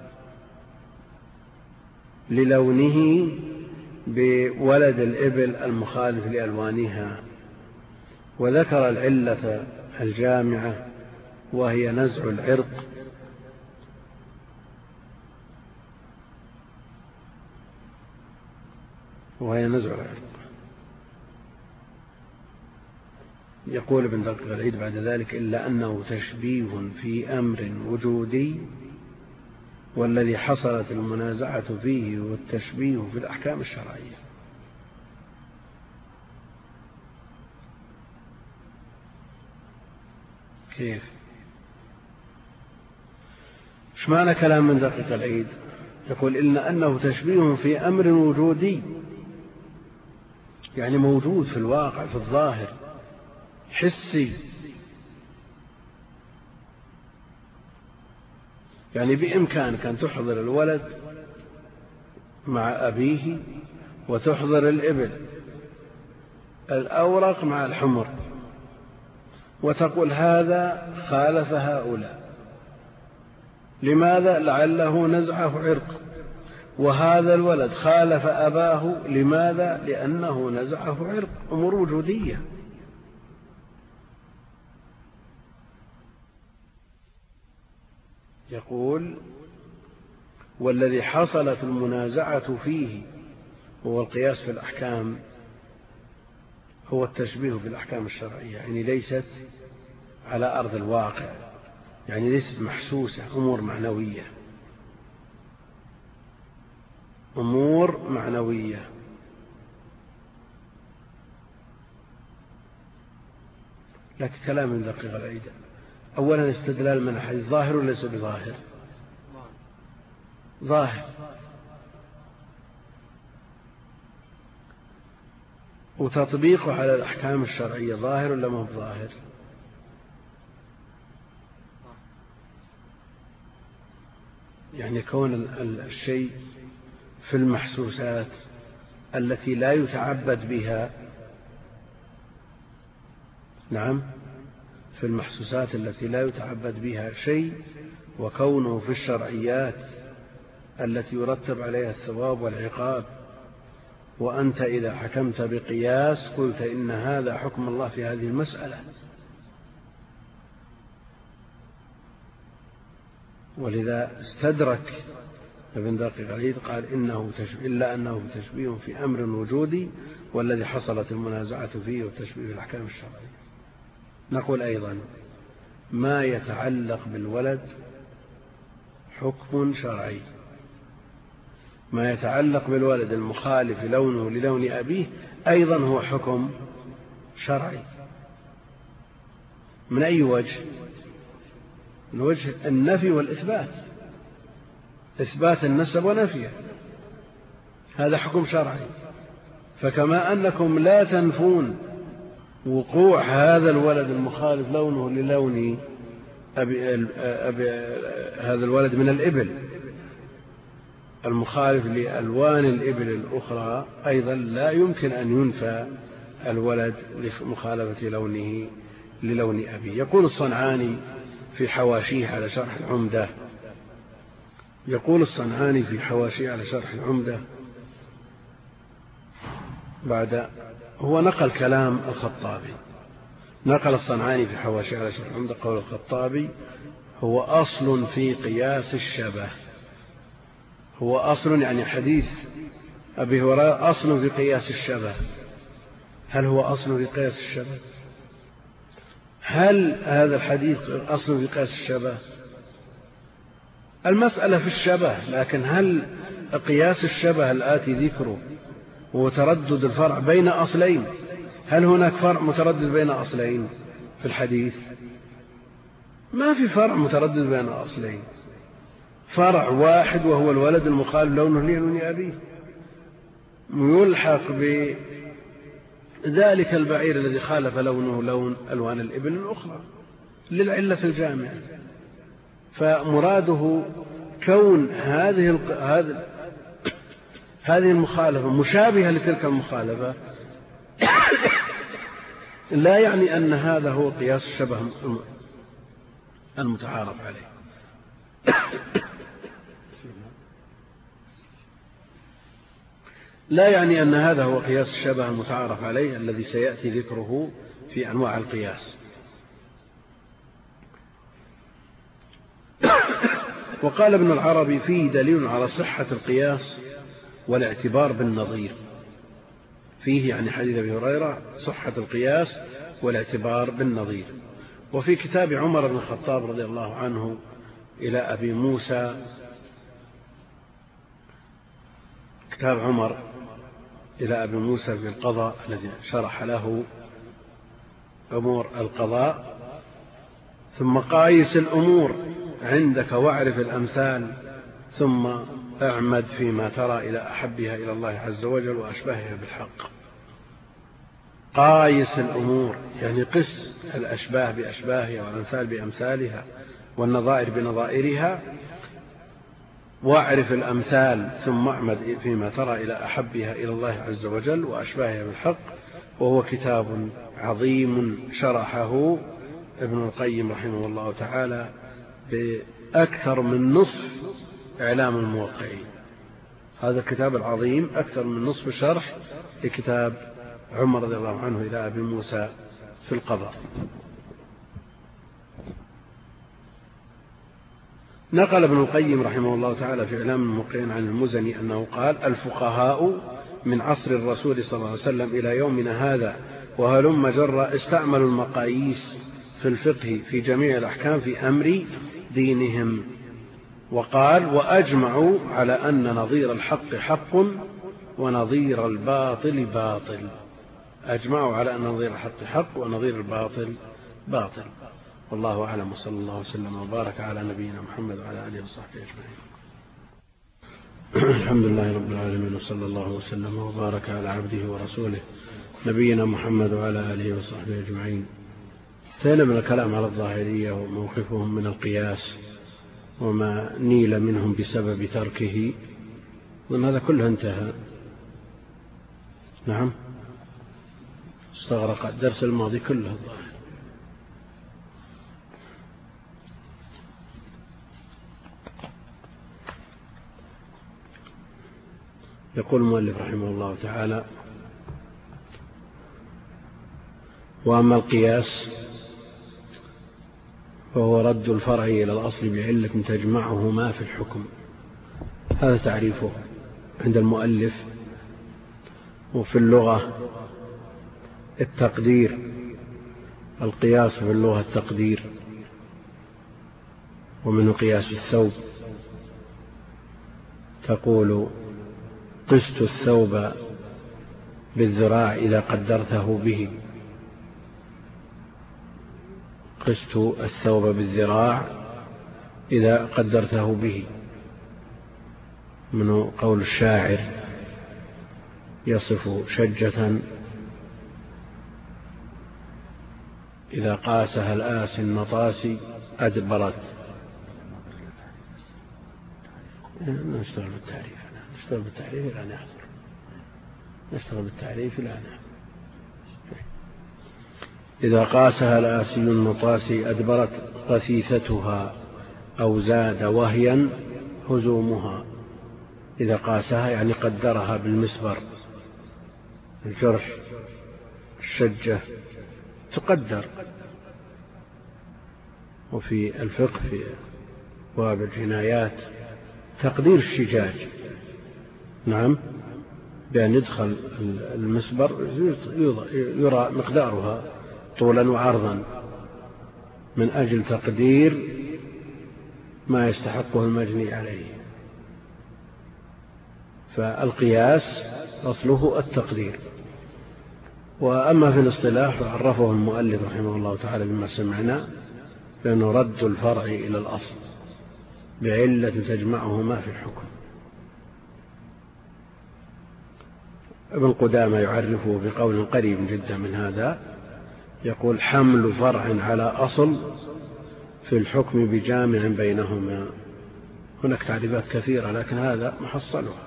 للونه بولد الإبل المخالف لألوانها، وذكر العلة الجامعة وهي نزع العرق، وهي نزع العرق. يقول ابن دقيق العيد بعد ذلك: إلا أنه تشبيه في أمر وجودي، والذي حصلت المنازعة فيه والتشبيه في الأحكام الشرعية. كيف؟ ايش معنى كلام من دقيق العيد؟ يقول: إلا أنه تشبيه في أمر وجودي، يعني موجود في الواقع في الظاهر حسي، يعني بإمكانك أن تحضر الولد مع أبيه وتحضر الإبل الأورق مع الحمر وتقول هذا خالف هؤلاء، لماذا؟ لعله نزعه عرق. وهذا الولد خالف أباه، لماذا؟ لأنه نزعه عرق. أمور وجودية. يقول: والذي حصلت المنازعة فيه هو القياس في الأحكام، هو التشبيه في الأحكام الشرعية، يعني ليست على أرض الواقع، يعني ليست محسوسة، أمور معنوية، أمور معنوية. لكن كلام من دقيق العيد. أولا استدلال من الحديث ظاهر وليس بظاهر؟ ظاهر. وتطبيقه على الأحكام الشرعية ظاهر ولا ما هو ظاهر؟ يعني كون الشيء في المحسوسات التي لا يتعبد بها، نعم، في المحسوسات التي لا يتعبد بها شيء، وكونه في الشرعيات التي يرتب عليها الثواب والعقاب، وأنت إذا حكمت بقياس قلت إن هذا حكم الله في هذه المسألة. ولذا استدرك ابن دقيق العيد قال إنه تشبيه إلا أنه تشبيه في أمر وجودي والذي حصلت المنازعة فيه والتشبيه في الأحكام الشرعية. نقول أيضا ما يتعلق بالولد حكم شرعي، ما يتعلق بالولد المخالف لونه للون أبيه أيضا هو حكم شرعي. من أي وجه؟ من وجه النفي والإثبات، إثبات النسب ونفيه، هذا حكم شرعي. فكما أنكم لا تنفون وقوع هذا الولد المخالف لونه للون أبي أبي هذا الولد من الإبل المخالف لألوان الإبل الأخرى، أيضا لا يمكن أن ينفى الولد لمخالفة لونه للون أبيه. يقول الصنعاني في حواشيه على شرح العمدة يقول الصنعاني في حواشيه على شرح العمدة بعد هو نقل كلام الخطابي، نقل الصنعاني في حواشيه على شرح العمدة قول الخطابي هو أصل في قياس الشبه. هو أصل يعني حديث أبي هريرة أصل في قياس الشبه. هل هو أصل في قياس الشبه؟ هل هذا الحديث أصل في قياس الشبه؟ المسألة في الشبه، لكن هل قياس الشبه الآتي ذكره هو تردد الفرع بين أصلين؟ هل هناك فرع متردد بين أصلين في الحديث؟ ما في فرع متردد بين أصلين، فرع واحد وهو الولد المخالف لونه للون أبيه، يلحق بذلك البعير الذي خالف لونه لون ألوان الإبل الأخرى للعلة الجامعة. فمراده كون هذه هذه هذه المخالفة مشابهة لتلك المخالفة لا يعني أن هذا هو قياس الشبه المتعارف عليه. لا يعني أن هذا هو قياس الشبه المتعارف عليه الذي سيأتي ذكره في أنواع القياس. وقال ابن العربي فيه دليل على صحة القياس والاعتبار بالنظير. فيه يعني حديث أبي هريرة صحة القياس والاعتبار بالنظير. وفي كتاب عمر بن الخطاب رضي الله عنه إلى أبي موسى، كتاب عمر إلى أبي موسى في القضاء الذي شرح له أمور القضاء، ثم قايس الأمور عندك واعرف الأمثال ثم اعمد فيما ترى إلى أحبها إلى الله عز وجل وأشبهها بالحق. قايس الأمور يعني قس الأشباه بأشباهها والأمثال بأمثالها والنظائر بنظائرها، واعرف الأمثال ثم اعمد فيما ترى إلى أحبها إلى الله عز وجل وأشباهها بالحق. وهو كتاب عظيم شرحه ابن القيم رحمه الله تعالى بأكثر من نصف إعلام الموقعين. هذا الكتاب العظيم أكثر من نصف شرح لكتاب عمر رضي الله عنه إلى أبي موسى في القضاء. نقل ابن القيم رحمه الله تعالى في إعلام الموقعين عن المزني أنه قال الفقهاء من عصر الرسول صلى الله عليه وسلم إلى يومنا هذا وهلم جرا استعملوا المقاييس في الفقه في جميع الأحكام في أمر دينهم. وقال وأجمعوا على أن نظير الحق حق ونظير الباطل باطل. أجمعوا على أن نظير الحق حق ونظير الباطل باطل. والله أعلم، وصلى الله وسلم وبارك على نبينا محمد وعلى آله وصحبه أجمعين. الحمد لله رب العالمين، وصلى الله وسلم وبارك على عبده ورسوله نبينا محمد وعلى آله وصحبه أجمعين. انتهينا من الكلام على الظاهرية وموقفهم من القياس وما نيل منهم بسبب تركه، وأن هذا كله انتهى. نعم، استغرق الدرس الماضي كله الظاهر. يقول المؤلف رحمه الله تعالى: وأما القياس فهو رد الفرع إلى الأصل بعلة تجمعهما في الحكم. هذا تعريفه عند المؤلف. وفي اللغة التقدير، القياس في اللغة التقدير، ومنه قياس الثوب. تقول: قست الثوب بالذراع إذا قدرته به. قست الثوب بالذراع إذا قدرته به، من قول الشاعر يصف شجة إذا قاسها الآس النطاس أدبرت. نشتغل بالتعريف، نشتغل بالتعريف إلى أن يحضر، نشتغل بالتعريف إلى أن يحضر. إذا قاسها الآسي النطاس أدبرت قسيستها أو زاد وهيا هزومها. إذا قاسها يعني قدرها بالمسبر. الجرح، الشجة تقدر. وفي الفقه في باب الجنايات تقدير الشجاج، نعم، بأن يدخل المسبر يرى مقدارها طولا وعرضا من أجل تقدير ما يستحقه المجني عليه. فالقياس أصله التقدير. وأما في الاصطلاح فعرفه المؤلف رحمه الله تعالى بما سمعنا لأنه رد الفرع إلى الأصل بعلة تجمعهما في الحكم. ابن قدامة يعرفه بقول قريب جدا من هذا، يقول: حمل فرع على أصل في الحكم بجامع بينهما. هناك تعريفات كثيرة لكن هذا محصلها.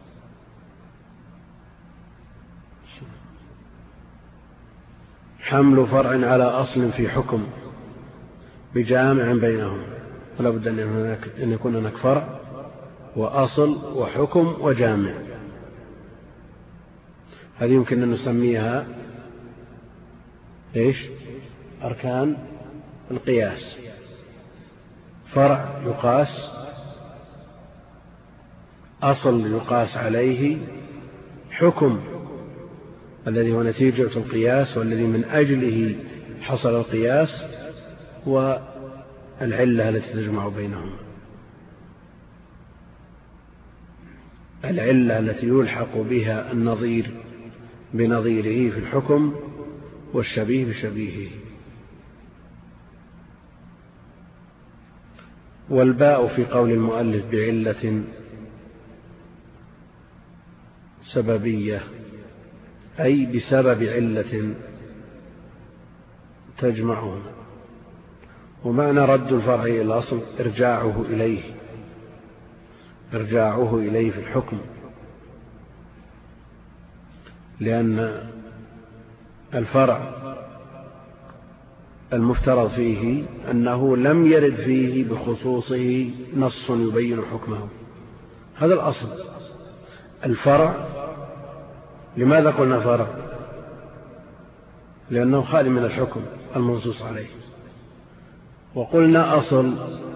حمل فرع على أصل في حكم بجامع بينهما، ولا بد أن يكون هناك فرع وأصل وحكم وجامع. هذه يمكن أن نسميها إيش؟ أركان القياس. فرع يقاس، أصل يقاس عليه، حكم الذي هو نتيجة القياس والذي من أجله حصل القياس، والعلة التي تجمع بينهما، العلة التي يلحق بها النظير بنظيره في الحكم والشبيه بشبيهه. والباء في قول المؤلف بعلة سببية، أي بسبب علة تجمعهم. ومعنى رد الفرع إلى الأصل إرجاعه إليه، إرجاعه إليه في الحكم، لأن الفرع المفترض فيه أنه لم يرد فيه بخصوصه نص يبين حكمه. هذا الأصل. الفرع، لماذا قلنا فرع؟ لأنه خالي من الحكم المنصوص عليه. وقلنا أصل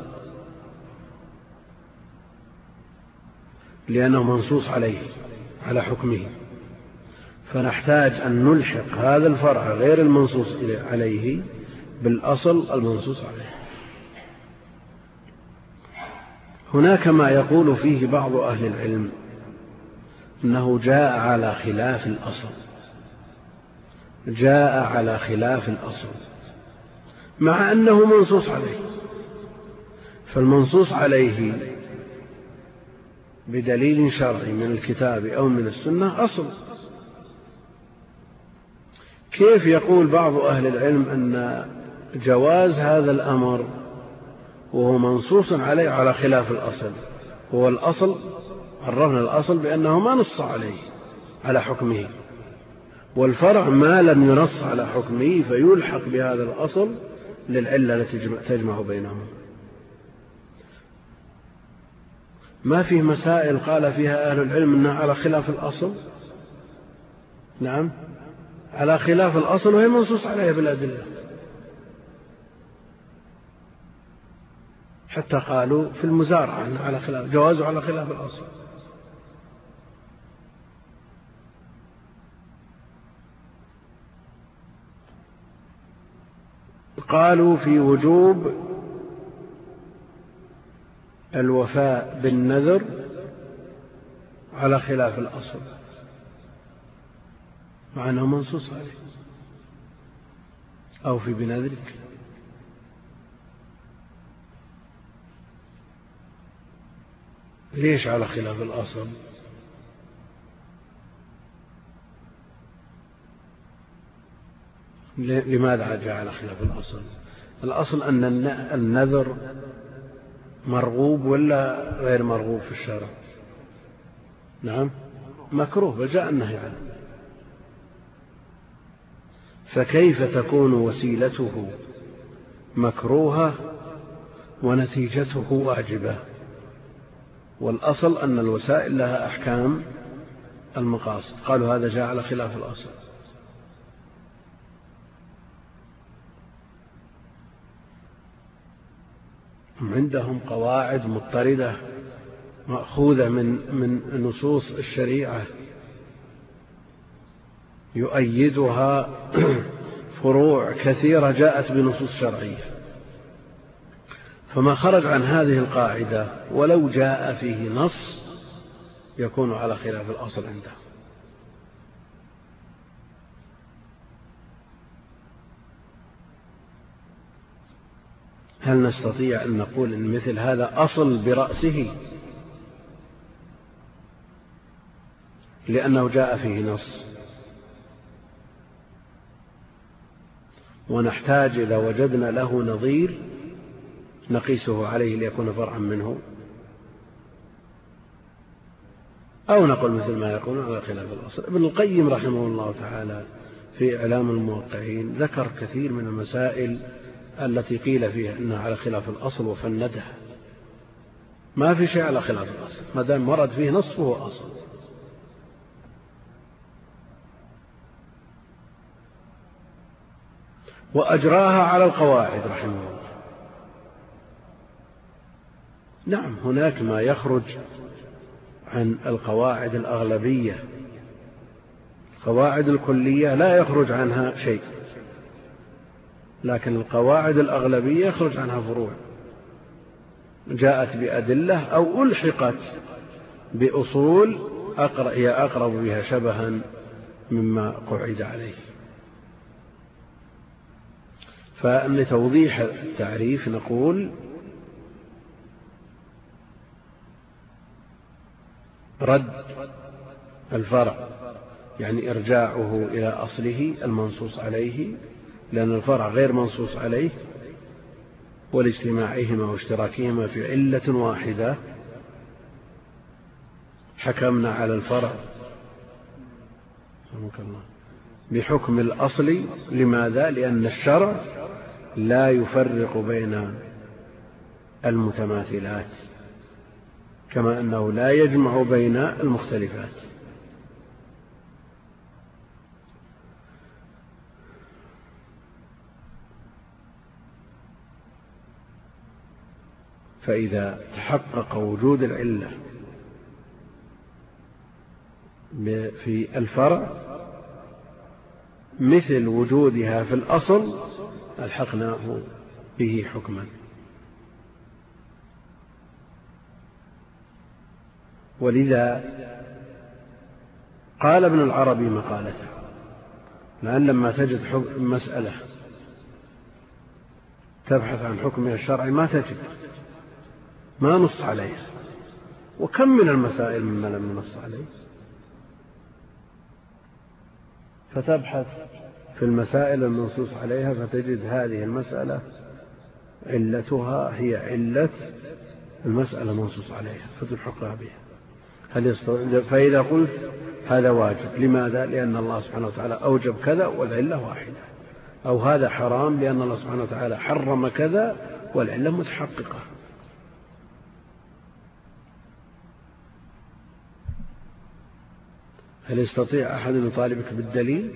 لأنه منصوص عليه على حكمه. فنحتاج أن نلحق هذا الفرع غير المنصوص عليه بالأصل المنصوص عليه. هناك ما يقول فيه بعض أهل العلم أنه جاء على خلاف الأصل، جاء على خلاف الأصل. مع أنه منصوص عليه. فالمنصوص عليه بدليل شرعي من الكتاب أو من السنة أصل. كيف يقول بعض أهل العلم أن جواز هذا الأمر وهو منصوص عليه على خلاف الأصل؟ هو الأصل عرفنا الأصل بأنه ما نص عليه على حكمه، والفرع ما لم ينص على حكمه فيلحق بهذا الأصل للعلة التي تجمع بينهم. ما فيه مسائل قال فيها أهل العلم أنها على خلاف الأصل؟ نعم، على خلاف الأصل وهي منصوص عليها بالأدلة. حتى قالوا في المزارعة أنها على خلاف جوازه على خلاف الأصل. قالوا في وجوب الوفاء بالنذر على خلاف الأصل مع أنه منصوص عليه. أو في بنذرك، ليش على خلاف الأصل؟ لماذا جاء على خلاف الأصل؟ الأصل أن النذر مرغوب ولا غير مرغوب في الشرع؟ نعم مكروه، وجاء النهي عنه. فكيف تكون وسيلته مكروهة ونتيجته واجبة؟ والأصل أن الوسائل لها أحكام المقاصد. قالوا هذا جاء على خلاف الأصل. عندهم قواعد مضطردة مأخوذة من من نصوص الشريعة يؤيدها فروع كثيرة جاءت بنصوص شرعية، فما خرج عن هذه القاعدة ولو جاء فيه نص يكون على خلاف الأصل عنده. هل نستطيع أن نقول أن مثل هذا أصل برأسه لأنه جاء فيه نص، ونحتاج إذا وجدنا له نظير نقيسه عليه ليكون فرعا منه؟ أو نقول مثل ما يقول على خلاف الأصل. ابن القيم رحمه الله تعالى في إعلام الموقعين ذكر كثير من المسائل التي قيل فيها أنها على خلاف الأصل وفندها. ما في شيء على خلاف الأصل ما دام ورد فيه نص فهو أصل. وأجراها على القواعد رحمه الله. نعم هناك ما يخرج عن القواعد الأغلبية، القواعد الكلية لا يخرج عنها شيء، لكن القواعد الأغلبية يخرج عنها فروع جاءت بأدلة أو ألحقت بأصول هي أقرب بها شبها مما قعد عليه. فلتوضيح التعريف نقول رد الفرع يعني إرجاعه إلى أصله المنصوص عليه، لأن الفرع غير منصوص عليه، ولاجتماعهما واشتراكهما في علة واحدة حكمنا على الفرع بحكم الأصل. لماذا؟ لأن الشرع لا يفرق بين المتماثلات كما أنه لا يجمع بين المختلفات. فإذا تحقق وجود العلة في الفرع مثل وجودها في الأصل ألحقناه به حكما. ولذا قال ابن العربي مقالته، لأن لما تجد مسألة تبحث عن حكمها الشرعي ما تجد، ما نص عليه. وكم من المسائل مما لم ينص عليه، فتبحث في المسائل المنصوص عليها فتجد هذه المسألة علتها هي علة المسألة المنصوص عليها فتلحقها بها. هل فإذا قلت هذا واجب، لماذا؟ لأن الله سبحانه وتعالى أوجب كذا والعلة واحدة، أو هذا حرام لأن الله سبحانه وتعالى حرم كذا والعلة متحققة. هل يستطيع أحد أن يطالبك بالدليل؟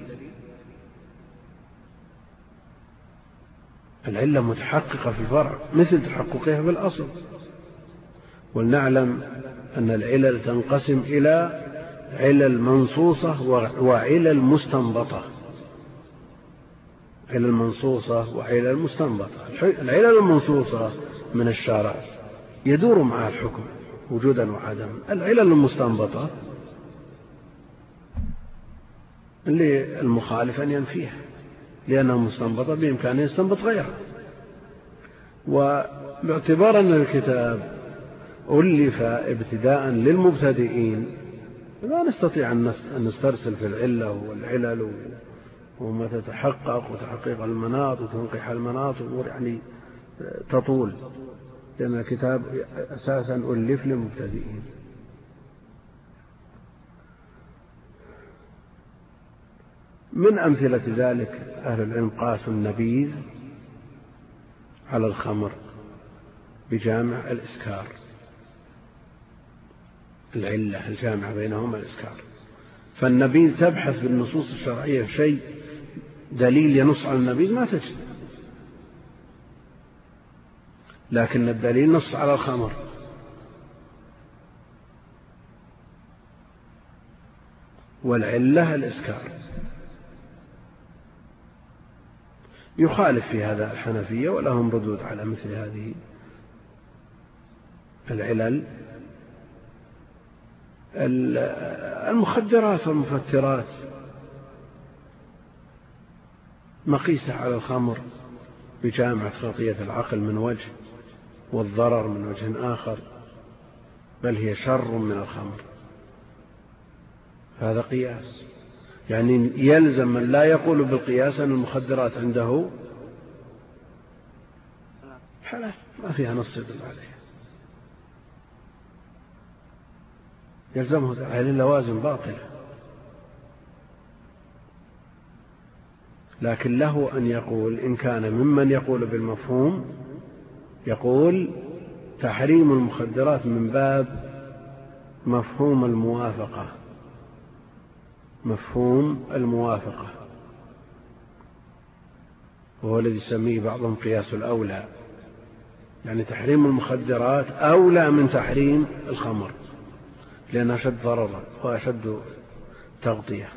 العلة متحققة في الفرع مثل تحققها في الأصل. ولنعلم أن العلل تنقسم إلى علل منصوصة وعلل مستنبطة. علل منصوصة وعلل مستنبطة. العلل المنصوصة من الشارع يدور معها الحكم وجودا وعدما. العلل المستنبطة اللي المخالف أن ينفيها لأنها مستنبطة بإمكانه يستنبط غيرها. وباعتبار أن الكتاب ألف ابتداء للمبتدئين لا نستطيع أن نسترسل في العلة والعلل وما تتحقق وتحقيق المناط وتنقح المناط وأمور يعني تطول، لأن الكتاب أساسا ألف للمبتدئين. من أمثلة ذلك أهل العلم قاسوا النبيذ على الخمر بجامع الإسكار، العلة الجامعة بينهما الإسكار. فالنبيذ تبحث بالنصوص الشرعية في شيء دليل ينص على النبيذ ما تجد، لكن الدليل نص على الخمر. والعلة الإسكار. يخالف في هذا الحنفية ولهم ردود على مثل هذه العلل. المخدرات والمفترات مقيسة على الخمر بجامعة خطية العقل من وجه والضرر من وجه آخر، بل هي شر من الخمر. هذا قياس، يعني يلزم من لا يقول بالقياس أن المخدرات عنده حلال ما فيها نص يدل عليها، يلزمه هذه اللوازم باطلة. لكن له أن يقول إن كان ممن يقول بالمفهوم يقول تحريم المخدرات من باب مفهوم الموافقة، مفهوم الموافقة، وهو الذي يسميه بعضهم قياس الأولى، يعني تحريم المخدرات أولى من تحريم الخمر لأنها أشد ضررا وأشد تغطية،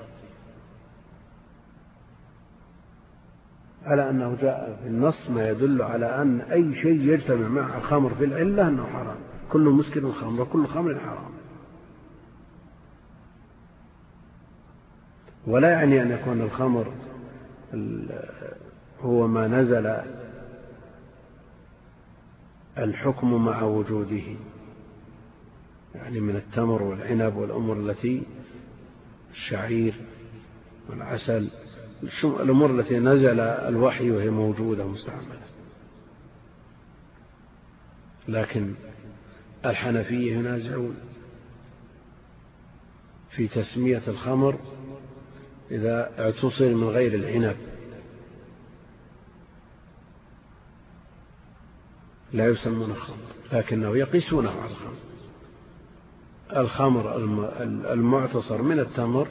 على أنه جاء في النص ما يدل على أن أي شيء يجتمع مع الخمر في العلة أنه حرام، كل مسكر خمر وكل خمر حرام. ولا يعني أن يكون الخمر هو ما نزل الحكم مع وجوده، يعني من التمر والعنب والأمور التي الشعير والعسل، الأمور التي نزل الوحي وهي موجودة مستعملة. لكن الحنفية ينازعون في تسمية الخمر إذا اعتصر من غير العنب، لا يسمون خمر لكنه يقيسونه على الخمر. الخمر المعتصر من التمر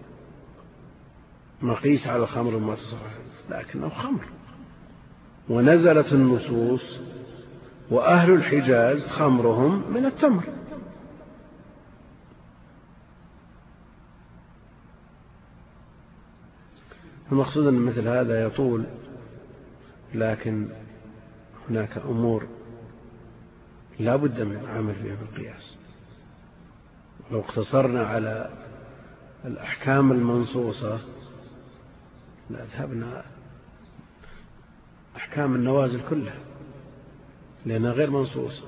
مقيس على الخمر المعتصر لكنه خمر. ونزلت النصوص وأهل الحجاز خمرهم من التمر. المقصود أن مثل هذا يطول، لكن هناك أمور لا بد من العمل فيها بالقياس. لو اقتصرنا على الأحكام المنصوصة لذهبنا أحكام النوازل كلها لأنها غير منصوصة.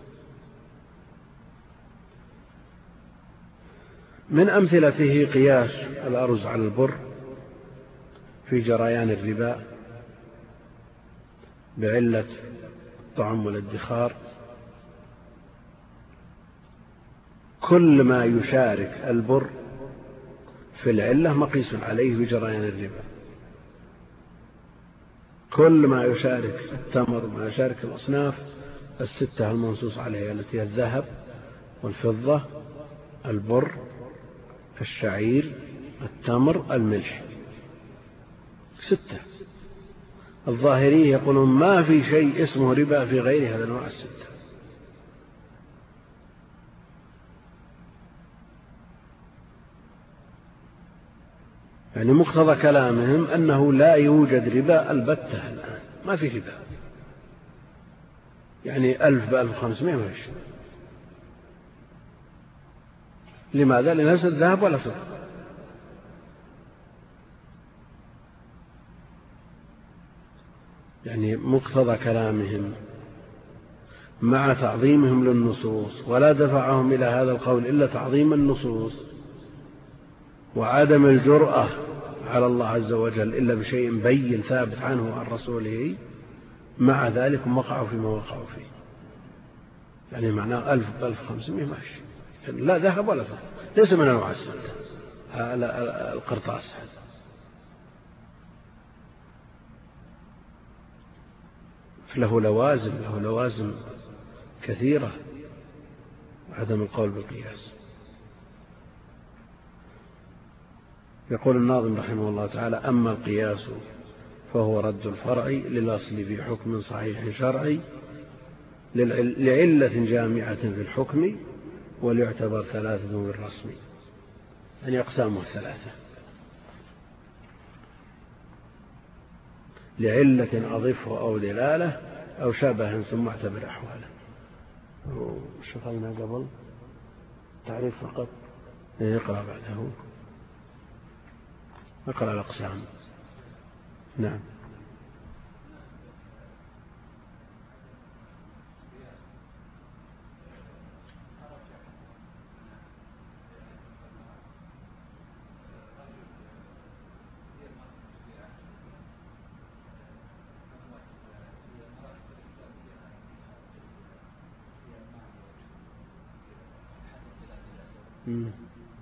من أمثلته قياس الأرز على البر في جريان الربا بعلة الطعم والادخار. كل ما يشارك البر في العلة مقيس عليه بجريان الربا، كل ما يشارك التمر ما يشارك الأصناف الستة المنصوص عليها التي هي الذهب والفضة البر الشعير التمر الملح، ستة. الظاهرية يقولون ما في شيء اسمه ربا في غير هذا النوع الستة. يعني مقتضى كلامهم أنه لا يوجد ربا البتة الآن، ما في ربا. يعني ألف بألف وخمسمائة ما فيش. لماذا؟ لأن ليس الذهب ولا فضة. يعني مقتضى كلامهم مع تعظيمهم للنصوص، ولا دفعهم إلى هذا القول إلا تعظيم النصوص وعدم الجرأة على الله عز وجل إلا بشيء بين ثابت عنه وعن رسوله، مع ذلك وقعوا فيما وقعوا فيه. يعني معناه ألف بألف خمسمائة ماشي، لا ذهب ولا فضة، ليس من أنواع الستة القرطاس هذا. له لوازم له لوازم كثيرة عدم القول بالقياس. يقول الناظم رحمه الله تعالى: أما القياس فهو رد الفرع للأصل في حكم صحيح شرعي لعلة جامعة في الحكم وليعتبر ثلاثة بالرسم. يعني أقسامه ثلاثة: لعلة أضفه أو دلالة أو شبه ثم اعتبر أحواله. شغلنا قبل تعريف فقط، يقرأ بعده اقرأ الأقسام. نعم. مم.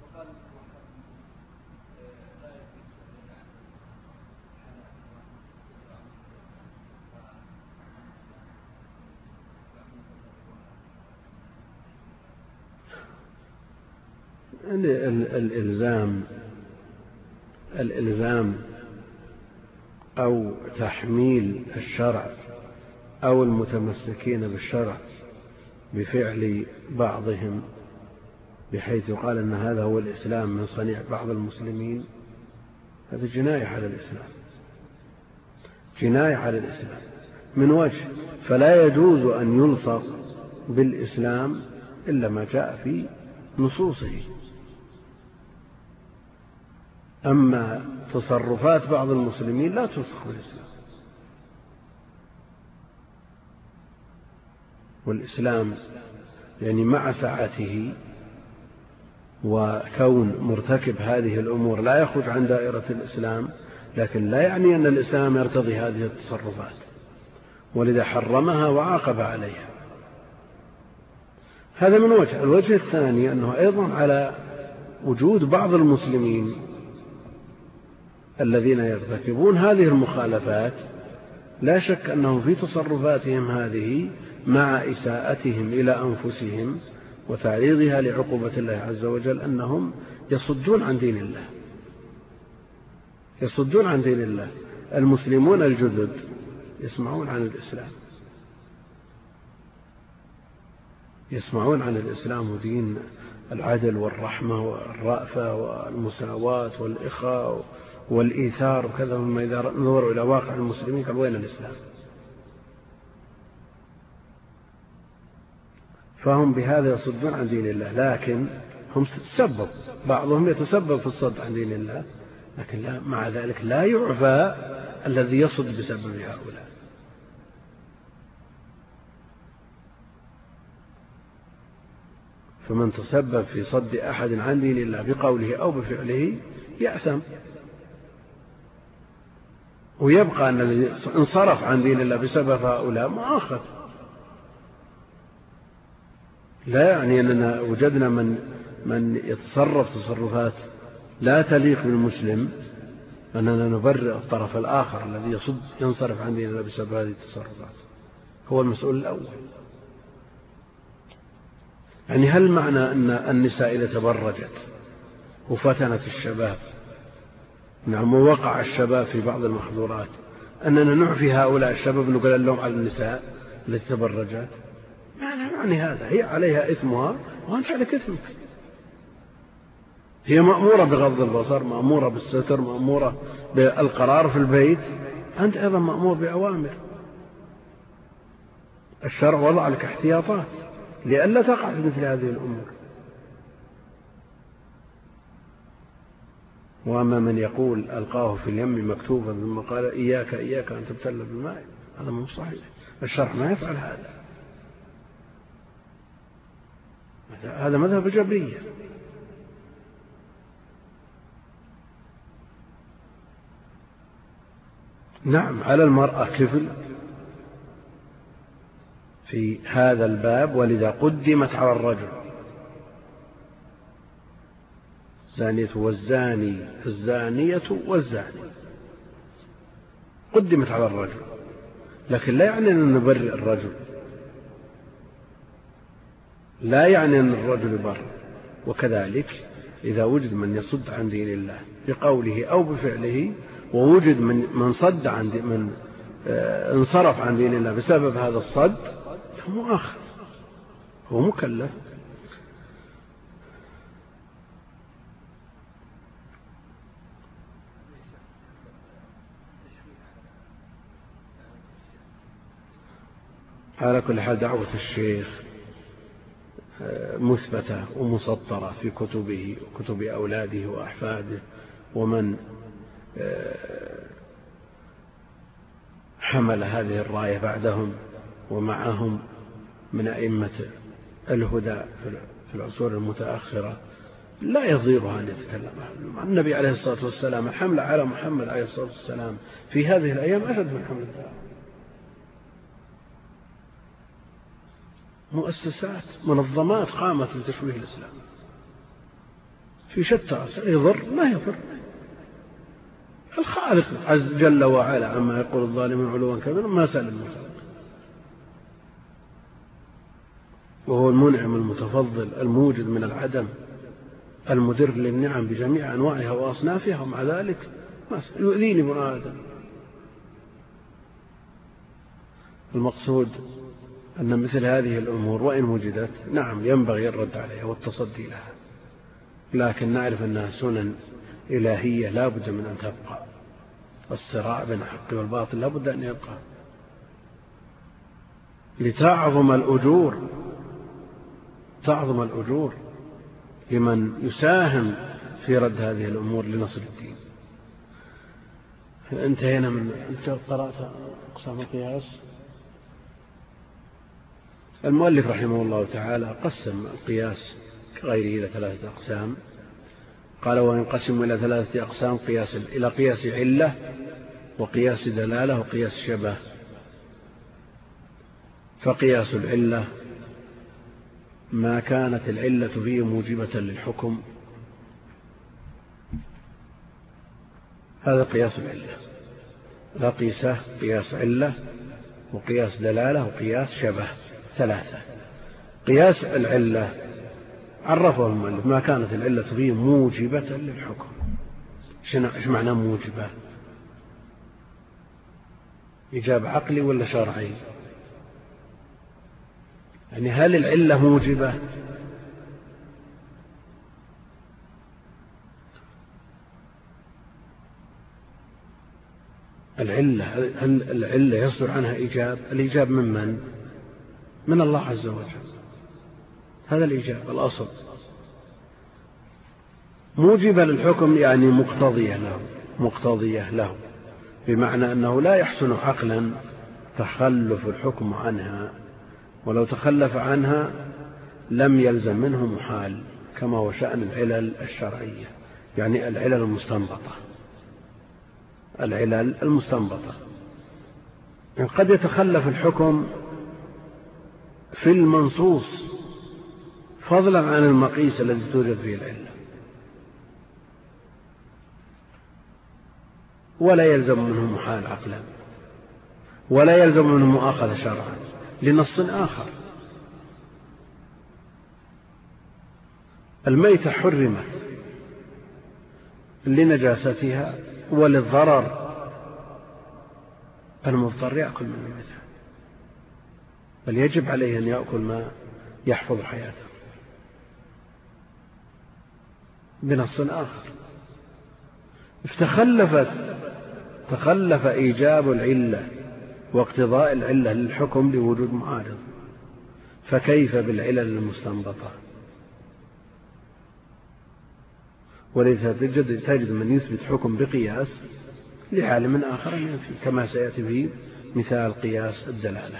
الإلزام الإلزام أو تحميل الشرع أو المتمسكين بالشرع بفعل بعضهم بحيث يقال أن هذا هو الإسلام من صنيع بعض المسلمين، هذا جناية على الإسلام، جناية على الإسلام من وجه. فلا يجوز أن يلصق بالإسلام إلا ما جاء في نصوصه. أما تصرفات بعض المسلمين لا تلصق بالإسلام. والإسلام يعني مع سعته وكون مرتكب هذه الأمور لا يخرج عن دائرة الإسلام، لكن لا يعني أن الإسلام يرتضي هذه التصرفات، ولذا حرمها وعاقب عليها. هذا من وجه. الوجه الثاني أنه أيضا على وجود بعض المسلمين الذين يرتكبون هذه المخالفات، لا شك أنهم في تصرفاتهم هذه مع إساءتهم إلى أنفسهم وتعريضها لعقوبة الله عز وجل أنهم يصدون عن دين الله، يصدون عن دين الله. المسلمون الجدد يسمعون عن الإسلام، يسمعون عن الإسلام ودين العدل والرحمة والرأفة والمساواة والإخاء والإيثار وكذا، ثم إذا نظروا إلى واقع المسلمين قالوا وين الإسلام؟ فهم بهذا يصدون عن دين الله، لكن هم تسبب، بعضهم يتسبب في الصد عن دين الله، لكن لا مع ذلك لا يعفى الذي يصد بسبب هؤلاء. فمن تسبب في صد أحد عن دين الله بقوله أو بفعله يأثم، ويبقى أن الذي انصرف عن دين الله بسبب هؤلاء مؤاخذ. لا يعني أننا وجدنا من من يتصرف تصرفات لا تليق بالمسلم أننا نبرئ الطرف الآخر الذي يصد ينصرف عن دين الله بسبب هذه التصرفات، هو المسؤول الأول. يعني هل معنى أن النساء إذا تبرجت وفتنت الشباب، نعم، ووقع الشباب في بعض المحظورات، أننا نعفي هؤلاء الشباب نقول اللوم على النساء التي تبرجت؟ يعني هذا هي عليها إثمها وأنت عليك إثمك. هي مأمورة بغض البصر، مأمورة بالستر، مأمورة بالقرار في البيت، أنت أيضا مأمور بأوامر. الشرع وضع لك احتياطات لئلا تقع في مثل هذه الأمور. وأما من يقول ألقاه في اليم مكتوبا ثم قال إياك إياك أن تبتل بالماء، هذا مو صحيح. الشرع ما يفعل هذا، هذا مذهب الجبرية. نعم، على المرأة كفل في هذا الباب، ولذا قدمت على الرجل. الزانية والزاني، الزانية والزاني قدمت على الرجل، لكن لا يعني أن نبرئ الرجل، لا يعني أن الرجل يبرئ. وكذلك إذا وجد من يصد عن دين الله بقوله أو بفعله، ووجد من من صد عن دين من آه انصرف عن دين الله بسبب هذا الصد، هو مؤاخذ، هو مكلف. على كل حال دعوة الشيخ مثبتة ومسطرة في كتبه وكتب أولاده وأحفاده ومن حمل هذه الراية بعدهم ومعهم من أئمة الهدى في العصور المتأخرة. لا يضيرها أن يتكلم النبي عليه الصلاة والسلام. الحملة على محمد عليه الصلاة والسلام في هذه الأيام أشد من حمل الدعوة. مؤسسات منظمات قامت لتشويه الإسلام في شتى، يضر ما يضر. الخالق عز جل وعلا عما يقول الظالمون علوا كبيرا ما سأل المتوقع، وهو المنعم المتفضل الموجد من العدم المدر للنعم بجميع أنواعها وأصنافها، ومع ذلك ما يؤذيني ابن آدم. المقصود أن مثل هذه الأمور وإن وجدت نعم ينبغي الرد عليها والتصدي لها، لكن نعرف أنها سنن إلهية لا بد من أن تبقى. الصراع بين الحق والباطل لا بد أن يبقى لتعظم الأجور، تعظم الأجور لمن يساهم في رد هذه الأمور لنصر الدين. انتهينا من أنت قرأت أقسام القياس. المؤلف رحمه الله تعالى قسم القياس كغيره إلى ثلاثة أقسام. قال وينقسم إلى ثلاثة أقسام: قياس إلى قياس علة، وقياس دلالة، وقياس شبه. فقياس العلة ما كانت العلة فيه موجبة للحكم، هذا قياس العلة. لا قياسه قياس علة وقياس دلالة وقياس شبه، ثلاثة. قياس العلة عرفه المؤلف ما كانت العلة فيه موجبة للحكم. ايش معنى موجبة؟ إيجاب عقلي ولا شرعي؟ يعني هل العلة موجبة؟ العلة هل العلة يصدر عنها إيجاب؟ الإيجاب من من؟ من الله عز وجل. هذا الإيجاب الأصل. موجبة للحكم يعني مقتضية له، مقتضية له، بمعنى أنه لا يحسن عقلا تخلف الحكم عنها، ولو تخلف عنها لم يلزم منه محال، كما هو شأن العلل الشرعية، يعني العلل المستنبطة. العلل المستنبطة يعني قد يتخلف الحكم في المنصوص فضلا عن المقيس الذي توجد فيه العلة، ولا يلزم منه محال عقلا، ولا يلزم منه مؤاخذة شرعا لنص آخر. الميتة حرمت لنجاستها وللضرر، المضطر يأكل من الميتة، بل يجب عليه أن يأكل ما يحفظ حياته بنص آخر. فتخلفت تخلف إيجاب العلة واقتضاء العلة للحكم لوجود معارض، فكيف بالعلل المستنبطة؟ وليس تجد, تجد من يثبت حكم بقياس لعالم آخر ينفي، كما سيأتي في مثال قياس الدلالة.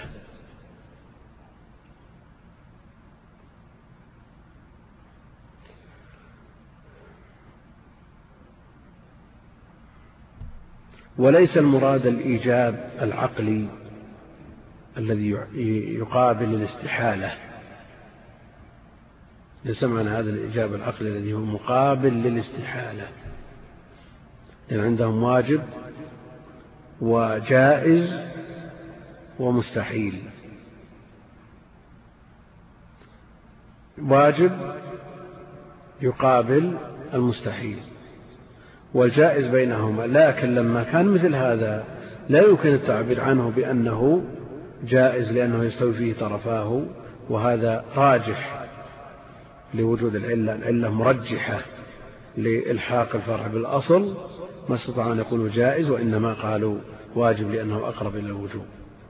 وليس المراد الإيجاب العقلي الذي يقابل الاستحالة، ليس معنى هذا الإيجاب العقلي الذي هو مقابل للاستحالة، لأن عندهم واجب وجائز ومستحيل. واجب يقابل المستحيل والجائز بينهما، لكن لما كان مثل هذا لا يمكن التعبير عنه بأنه جائز لأنه يستوي فيه طرفاه، وهذا راجح لوجود العلة، العلة مرجحة لإلحاق الفرع بالأصل، ما استطاعوا أن يقولوا جائز، وإنما قالوا واجب لأنه أقرب إلى الوجوب.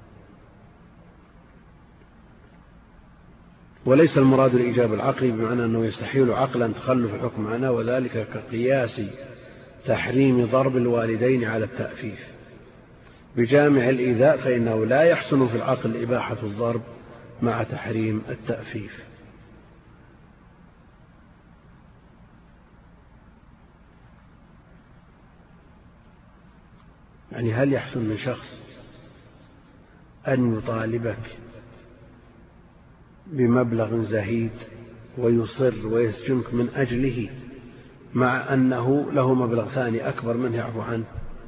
وليس المراد الإيجاب العقلي بمعنى أنه يستحيل عقلا تخلف الحكم عنه، وذلك كقياس تحريم ضرب الوالدين على التأفيف بجامع الإيذاء، فإنه لا يحسن في العقل إباحة الضرب مع تحريم التأفيف. يعني هل يحسن من شخص أن يطالبك بمبلغ زهيد ويصر ويسجنك من أجله، مع أنه له مبلغ ثاني أكبر منه يعفو عنه؟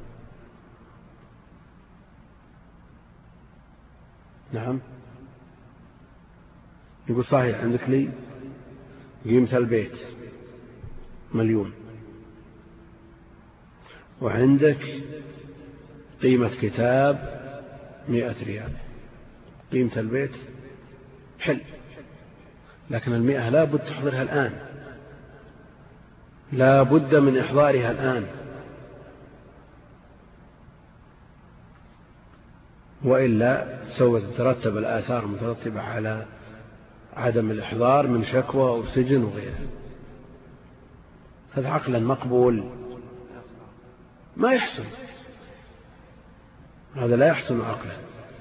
نعم، يقول صحيح عندك لي قيمة البيت مليون، وعندك قيمة كتاب مئة ريال، قيمة البيت حل، لكن المئة لا بد تحضرها الآن، لا بد من إحضارها الآن، وإلا سوف تترتب الآثار المترتبة على عدم الإحضار من شكوى أو سجن وغيره. هذا عقلا مقبول؟ ما يحسن، هذا لا يحسن عقلا.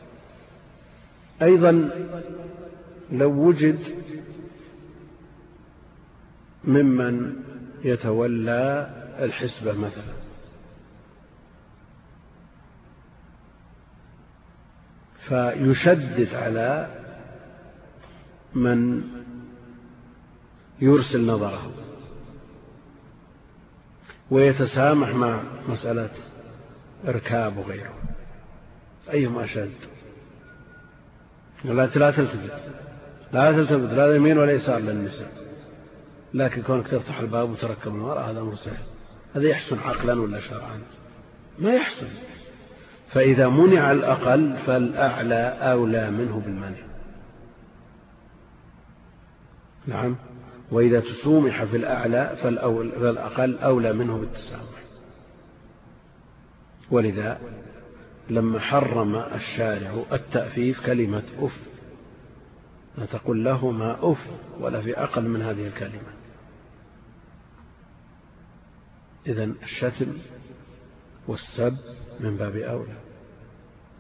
أيضا لو وجد ممن يتولى الحسبة مثلا، فيشدد على من يرسل نظره ويتسامح مع مسألة إركاب وغيره، أيهما أشد؟ لا تلتفت لا تلتفت لا يمين ولا يسار للنساء، لكن كونك تفتح الباب وتركب المرأة هذا أمر سهل. هذا يحسن عقلا ولا شرعا؟ ما يحسن. فإذا منع الأقل فالأعلى أولى منه بالمنع. نعم، وإذا تسومح في الأعلى فالأقل أولى منه بالتسامح. ولذا لما حرم الشارع التأفيف كلمة أف، لا تقل لهما أف ولا في أقل من هذه الكلمة. إذن الشتم والسب من باب أولى.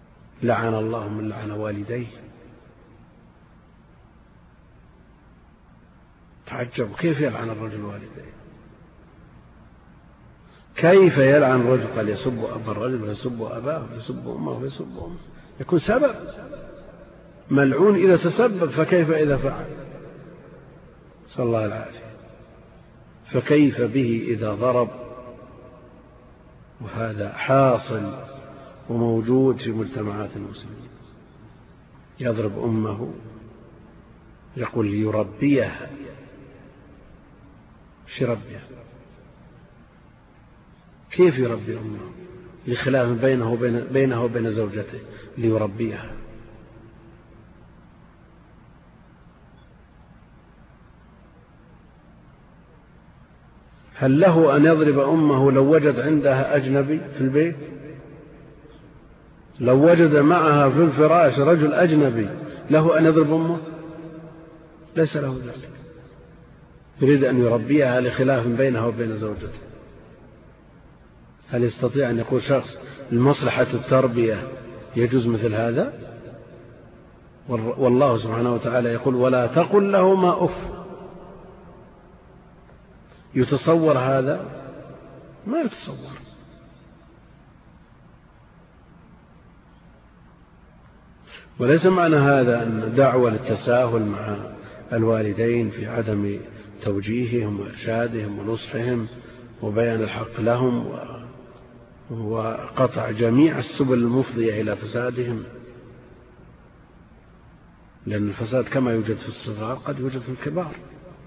لعن الله من لعن والديه. تعجب كيف يلعن الرجل والديه؟ كيف يلعن الرجل؟ قال يسب أبا الرجل ويسب أباه ويسب أمه ويسب أمه، يكون سبب ملعون إذا تسبب، فكيف إذا فعل؟ صلى الله العافية. فكيف به إذا ضرب؟ وهذا حاصل وموجود في مجتمعات المسلمين. يضرب أمه، يقول يربيها، ايش يربيها؟ كيف يربي أمه؟ لخلاف بينه وبين, بينه وبين زوجته ليربيها. هل له أن يضرب أمه لو وجد عندها أجنبي في البيت؟ لو وجد معها في الفراش رجل أجنبي له أن يضرب أمه؟ ليس له ذلك. يريد أن يربيها لخلاف بينه وبين زوجته. هل يستطيع أن يقول شخص لمصلحة التربية يجوز مثل هذا؟ والله سبحانه وتعالى يقول ولا تقل لهما أف. يتصور هذا؟ ما يتصور. وليس معنى هذا أن دعوة للتساهل مع الوالدين في عدم توجيههم وإرشادهم ونصحهم وبيان الحق لهم وقطع جميع السبل المفضية إلى فسادهم، لأن الفساد كما يوجد في الصغار قد يوجد في الكبار.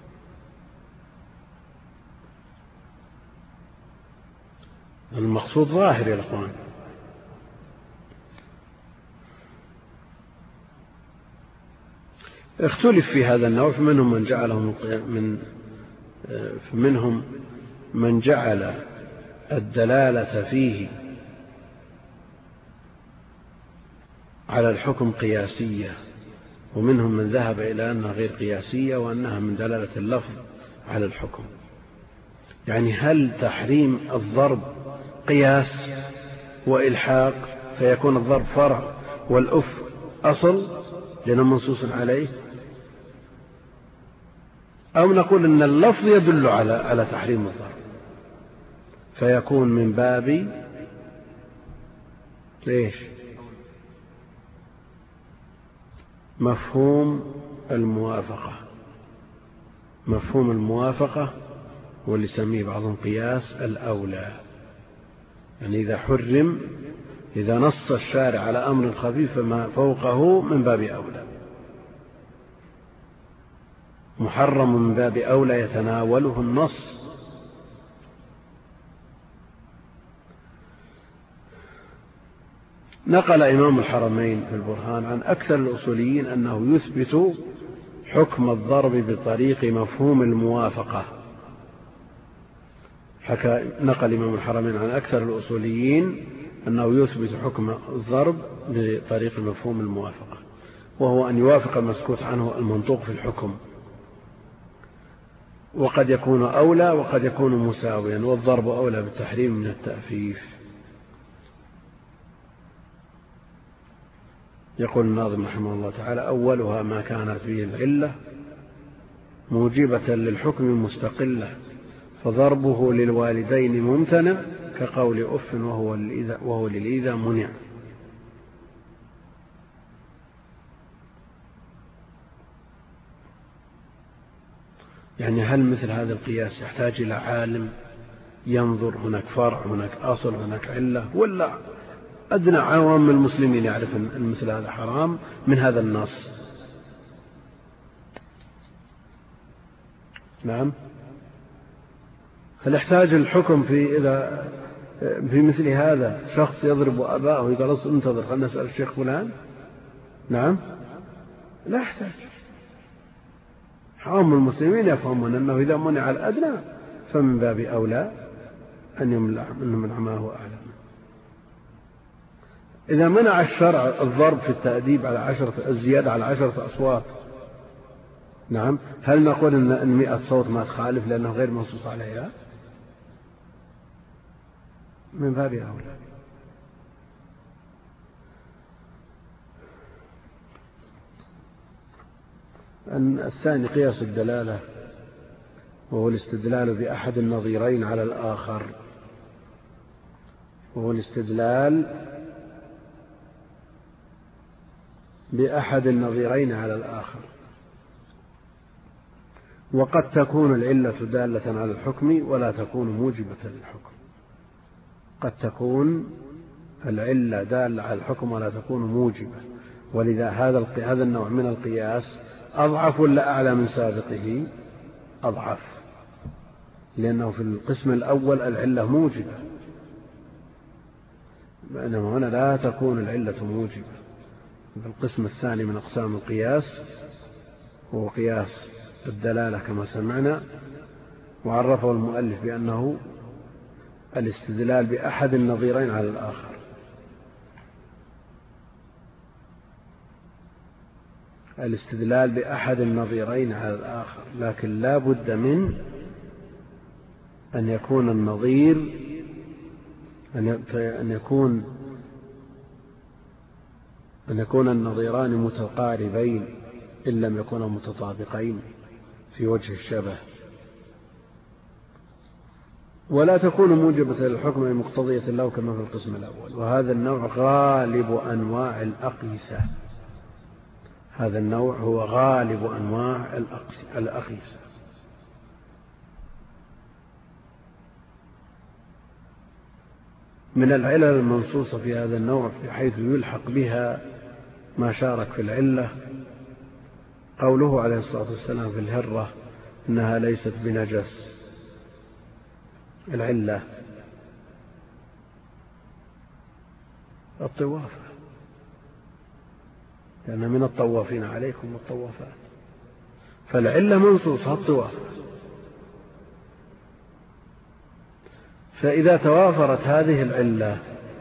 المقصود ظاهر يا أخوان. اختلف في هذا النوع، فمنهم من جعله من فمنهم من جعل الدلالة فيه على الحكم قياسية، ومنهم من ذهب إلى أنها غير قياسية وأنها من دلالة اللفظ على الحكم. يعني هل تحريم الضرب قياس وإلحاق فيكون الضرب فرع والأف أصل لأنه منصوص عليه، أو نقول أن اللفظ يدل على على تحريم الضرب فيكون من باب ليش مفهوم الموافقة. مفهوم الموافقة واللي يسميه بعضهم قياس الأولى. يعني إذا حرم، إذا نص الشارع على أمر خفيف فما فوقه من باب أولى، محرم من باب أولى يتناوله النص. نقل إمام الحرمين في البرهان عن أكثر الأصوليين أنه يثبت حكم الضرب بطريق مفهوم الموافقة. حكى نقل إمام الحرمين عن أكثر الأصوليين أنه يثبت حكم الضرب بطريق مفهوم الموافقة، وهو أن يوافق المسكوت عنه المنطوق في الحكم، وقد يكون أولى وقد يكون مساويا، والضرب أولى بالتحريم من التأفيف. يقول الناظم رحمه الله تعالى أولها ما كانت فيه العلة موجبة للحكم مستقلة، فضربه للوالدين ممتنع كقول أف وهو للإيذاء, وهو للإيذاء منع. يعني هل مثل هذا القياس يحتاج إلى عالم ينظر هناك فرع هناك أصل هناك علة، ولا أدنى عوام المسلمين يعرف أن مثل هذا حرام من هذا النص؟ نعم. هل يحتاج الحكم في إذا في مثل هذا شخص يضرب أباه ويقول أصل انتظر خلنا نسأل الشيخ فلان؟ نعم لا يحتاج. عوام المسلمين يفهمون أنه إذا منع الأدنى فمن باب أولى أن يمنع ما هو أعلى. إذا منع الشرع الضرب في التأديب على عشرة الزيادة على عشرة أصوات، نعم، هل نقول أن مئة صوت ما تخالف لأنه غير منصوص عليها؟ من باب أولى. أن الثاني قياس الدلالة وهو الاستدلال بأحد النظيرين على الآخر وهو الاستدلال بأحد النظيرين على الآخر. وقد تكون العلة دالة على الحكم ولا تكون موجبة للحكم. قد تكون العلة دالة على الحكم ولا تكون موجبة، ولذا هذا هذا النوع من القياس أضعف ولا أعلى من سابقه؟ أضعف، لأنه في القسم الأول العلة موجبة، بينما هنا لا تكون العلة موجبة. في القسم الثاني من أقسام القياس هو قياس الدلالة كما سمعنا، وعرفه المؤلف بأنه الاستدلال بأحد النظيرين على الآخر. الاستدلال بأحد النظيرين على الآخر، لكن لا بد من أن يكون النظير أن يكون أن يكون النظيران متقاربين إن لم يكونا متطابقين في وجه الشبه، ولا تكون موجبة للحكم مقتضية له كما في القسم الأول. وهذا النوع غالب أنواع الأقيسة، هذا النوع هو غالب أنواع الأقيسة. من العلل المنصوصة في هذا النوع بحيث يلحق بها ما شارك في العلة قوله عليه الصلاة والسلام في الهرة إنها ليست بنجس. العلة الطوافة، لأن من الطوافين عليكم الطوافات، فالعلة منصوصها الطوافة. فإذا توافرت هذه العلة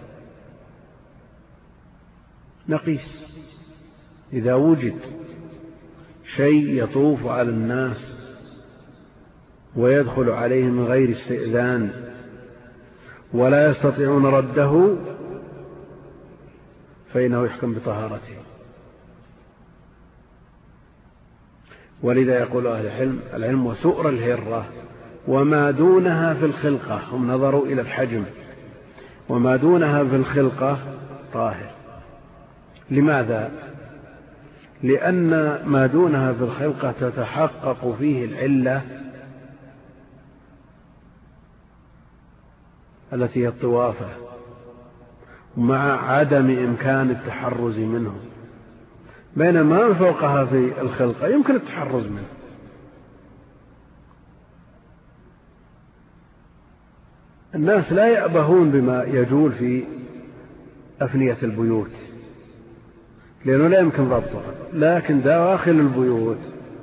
نقيس. إذا وجد شيء يطوف على الناس ويدخل عليهم من غير استئذان ولا يستطيعون رده فإنه يحكم بطهارته. ولذا يقول أهل العلم العلم وسؤر الهرة وما دونها في الخلقة، هم نظروا إلى الحجم، وما دونها في الخلقة طاهر. لماذا؟ لأن ما دونها في الخلقة تتحقق فيه العلة التي هي الطوافة مع عدم إمكان التحرز منه، بينما فوقها في الخلقة يمكن التحرز منه. الناس لا يأبهون بما يجول في أفنية البيوت لأنه لا يمكن ضبطها، لكن دواخل البيوت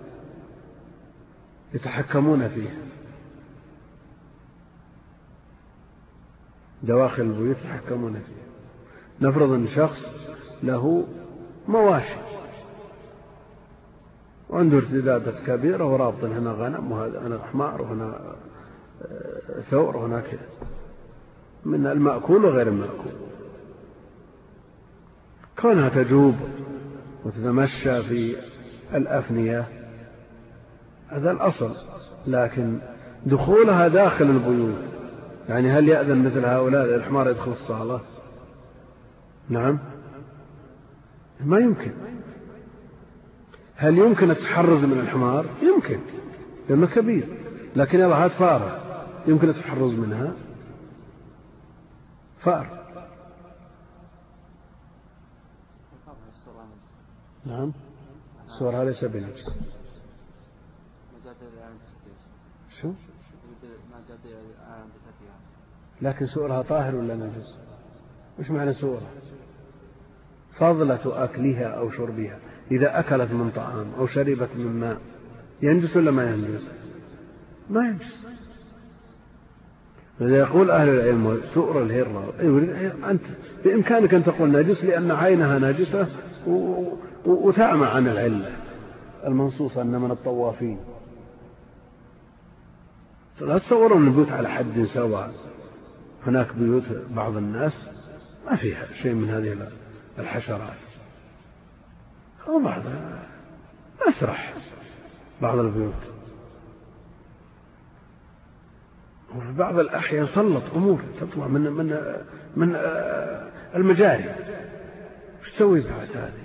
يتحكمون فيها. دواخل البيوت يتحكمون فيها. نفرض أن شخص له مواشي وعنده ارتدادات كبيرة ورابط هنا غنم وهذا هنا حمار وهنا ثور وهنا كذا من المأكول وغير المأكول، كونها تجوب وتتمشى في الأفنية هذا الأصل، لكن دخولها داخل البيوت يعني هل يأذن مثل هؤلاء الحمار يدخل الصالة؟ نعم ما يمكن. هل يمكن التحرز من الحمار؟ يمكن لأنه كبير، لكن يلا هات فارة يمكن التحرز منها؟ فار. نعم صورها ليس بنجس. شو؟ لكن سؤرها طاهر ولا نجس؟ وش معنى سؤرها؟ فضلة أكلها أو شربها، إذا أكلت من طعام أو شربت من ماء ينجس ولا ما ينجس؟ ما ينجس. إذا يقول أهل العلم سؤر الهرة أنت بإمكانك أن تقول نجس لأن عينها نجسة وتعمى عن العلة المنصوصة أن من الطوافين. لا تصوروا أن البيوت على حد سواء، هناك بيوت بعض الناس ما فيها شيء من هذه الحشرات، أو بعض أسرح بعض البيوت وفي بعض الأحيان سلط أمور تطلع من من من المجاري، ايش تسوي بعد هذه؟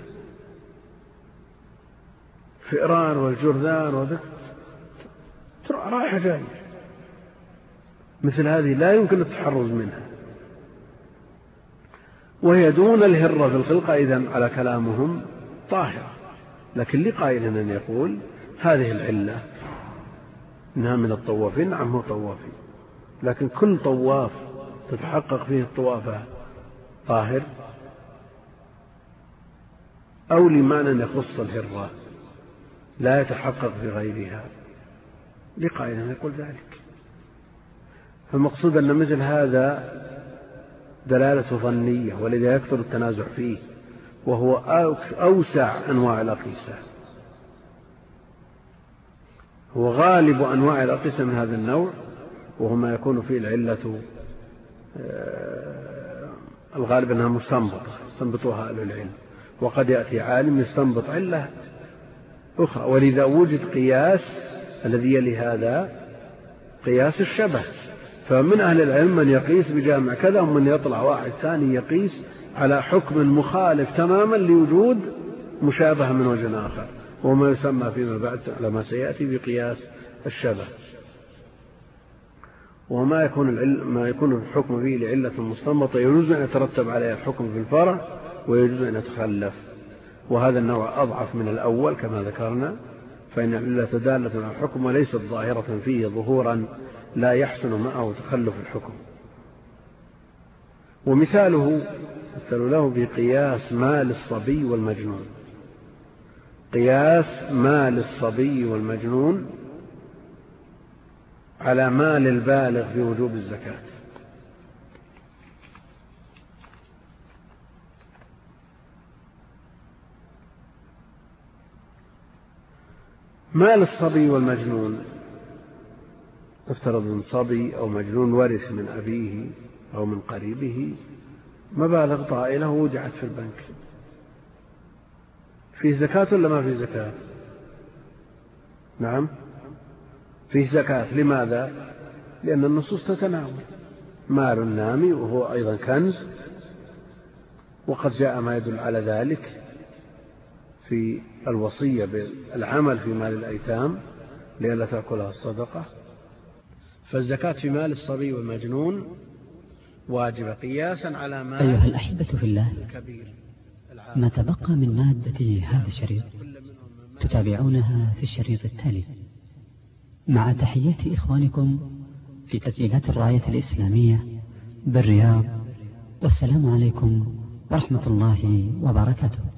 فئران والجرذان وذا رايحة جاية، مثل هذه لا يمكن التحرز منها، وهي دون الهرة في الخلقة. إذن على كلامهم طاهرة، لكن لقائل أن يقول هذه العلة إنها من الطوافين. نعم هو طوافي، لكن كل طواف تتحقق فيه الطوافة طاهر، أو لمعنى يخص الهرة لا يتحقق في غيرها، لقائل أن يقول ذلك. فالمقصود أن مثل هذا دلالة ظنية، ولذا يكثر التنازع فيه، وهو أوسع أنواع الأقيسة، هو غالب أنواع الأقيسة من هذا النوع، وهو ما يكون فيه العلة الغالب أنها مستنبطة يستنبطها أهل العلم، وقد يأتي عالم يستنبط علة أخرى. ولذا وجد قياس الذي يلي هذا قياس الشبه، فمن أهل العلم من يقيس بجامع كذا، ومن يطلع واحد ثاني يقيس على حكم مخالف تماما لوجود مشابهة من وجه آخر، وما يسمى فيما بعد على ما سيأتي بقياس الشبه. وما يكون العلم ما يكون الحكم فيه لعلة مستنبطة يجوز أن يترتب عليها الحكم في الفرع، ويجوز أن يتخلف، وهذا النوع أضعف من الأول كما ذكرنا، فإن العلة دالة على الحكم وليست ظاهرة فيه ظهورا لا يحسن معه تخلف الحكم. ومثاله مثل له بقياس مال الصبي والمجنون، قياس مال الصبي والمجنون على مال البالغ في وجوب الزكاة. مال الصبي والمجنون، افترض من صبي أو مجنون ورث من أبيه أو من قريبه مبالغ طائلة ووضعت في البنك، فيه زكاة ولا ما فيه زكاة؟ نعم فيه زكاة. لماذا؟ لأن النصوص تتناول مال نامي وهو أيضا كنز، وقد جاء ما يدل على ذلك في الوصية بالعمل في مال الأيتام لئلا تأكلها الصدقة. فالزكاة في مال الصبي والمجنون واجبة قياسا على مال. أيها الأحبة في الله، ما تبقى من مادة هذا الشريط تتابعونها في الشريط التالي، مع تحيات إخوانكم في تسجيلات الراية الإسلامية بالرياض، والسلام عليكم ورحمة الله وبركاته.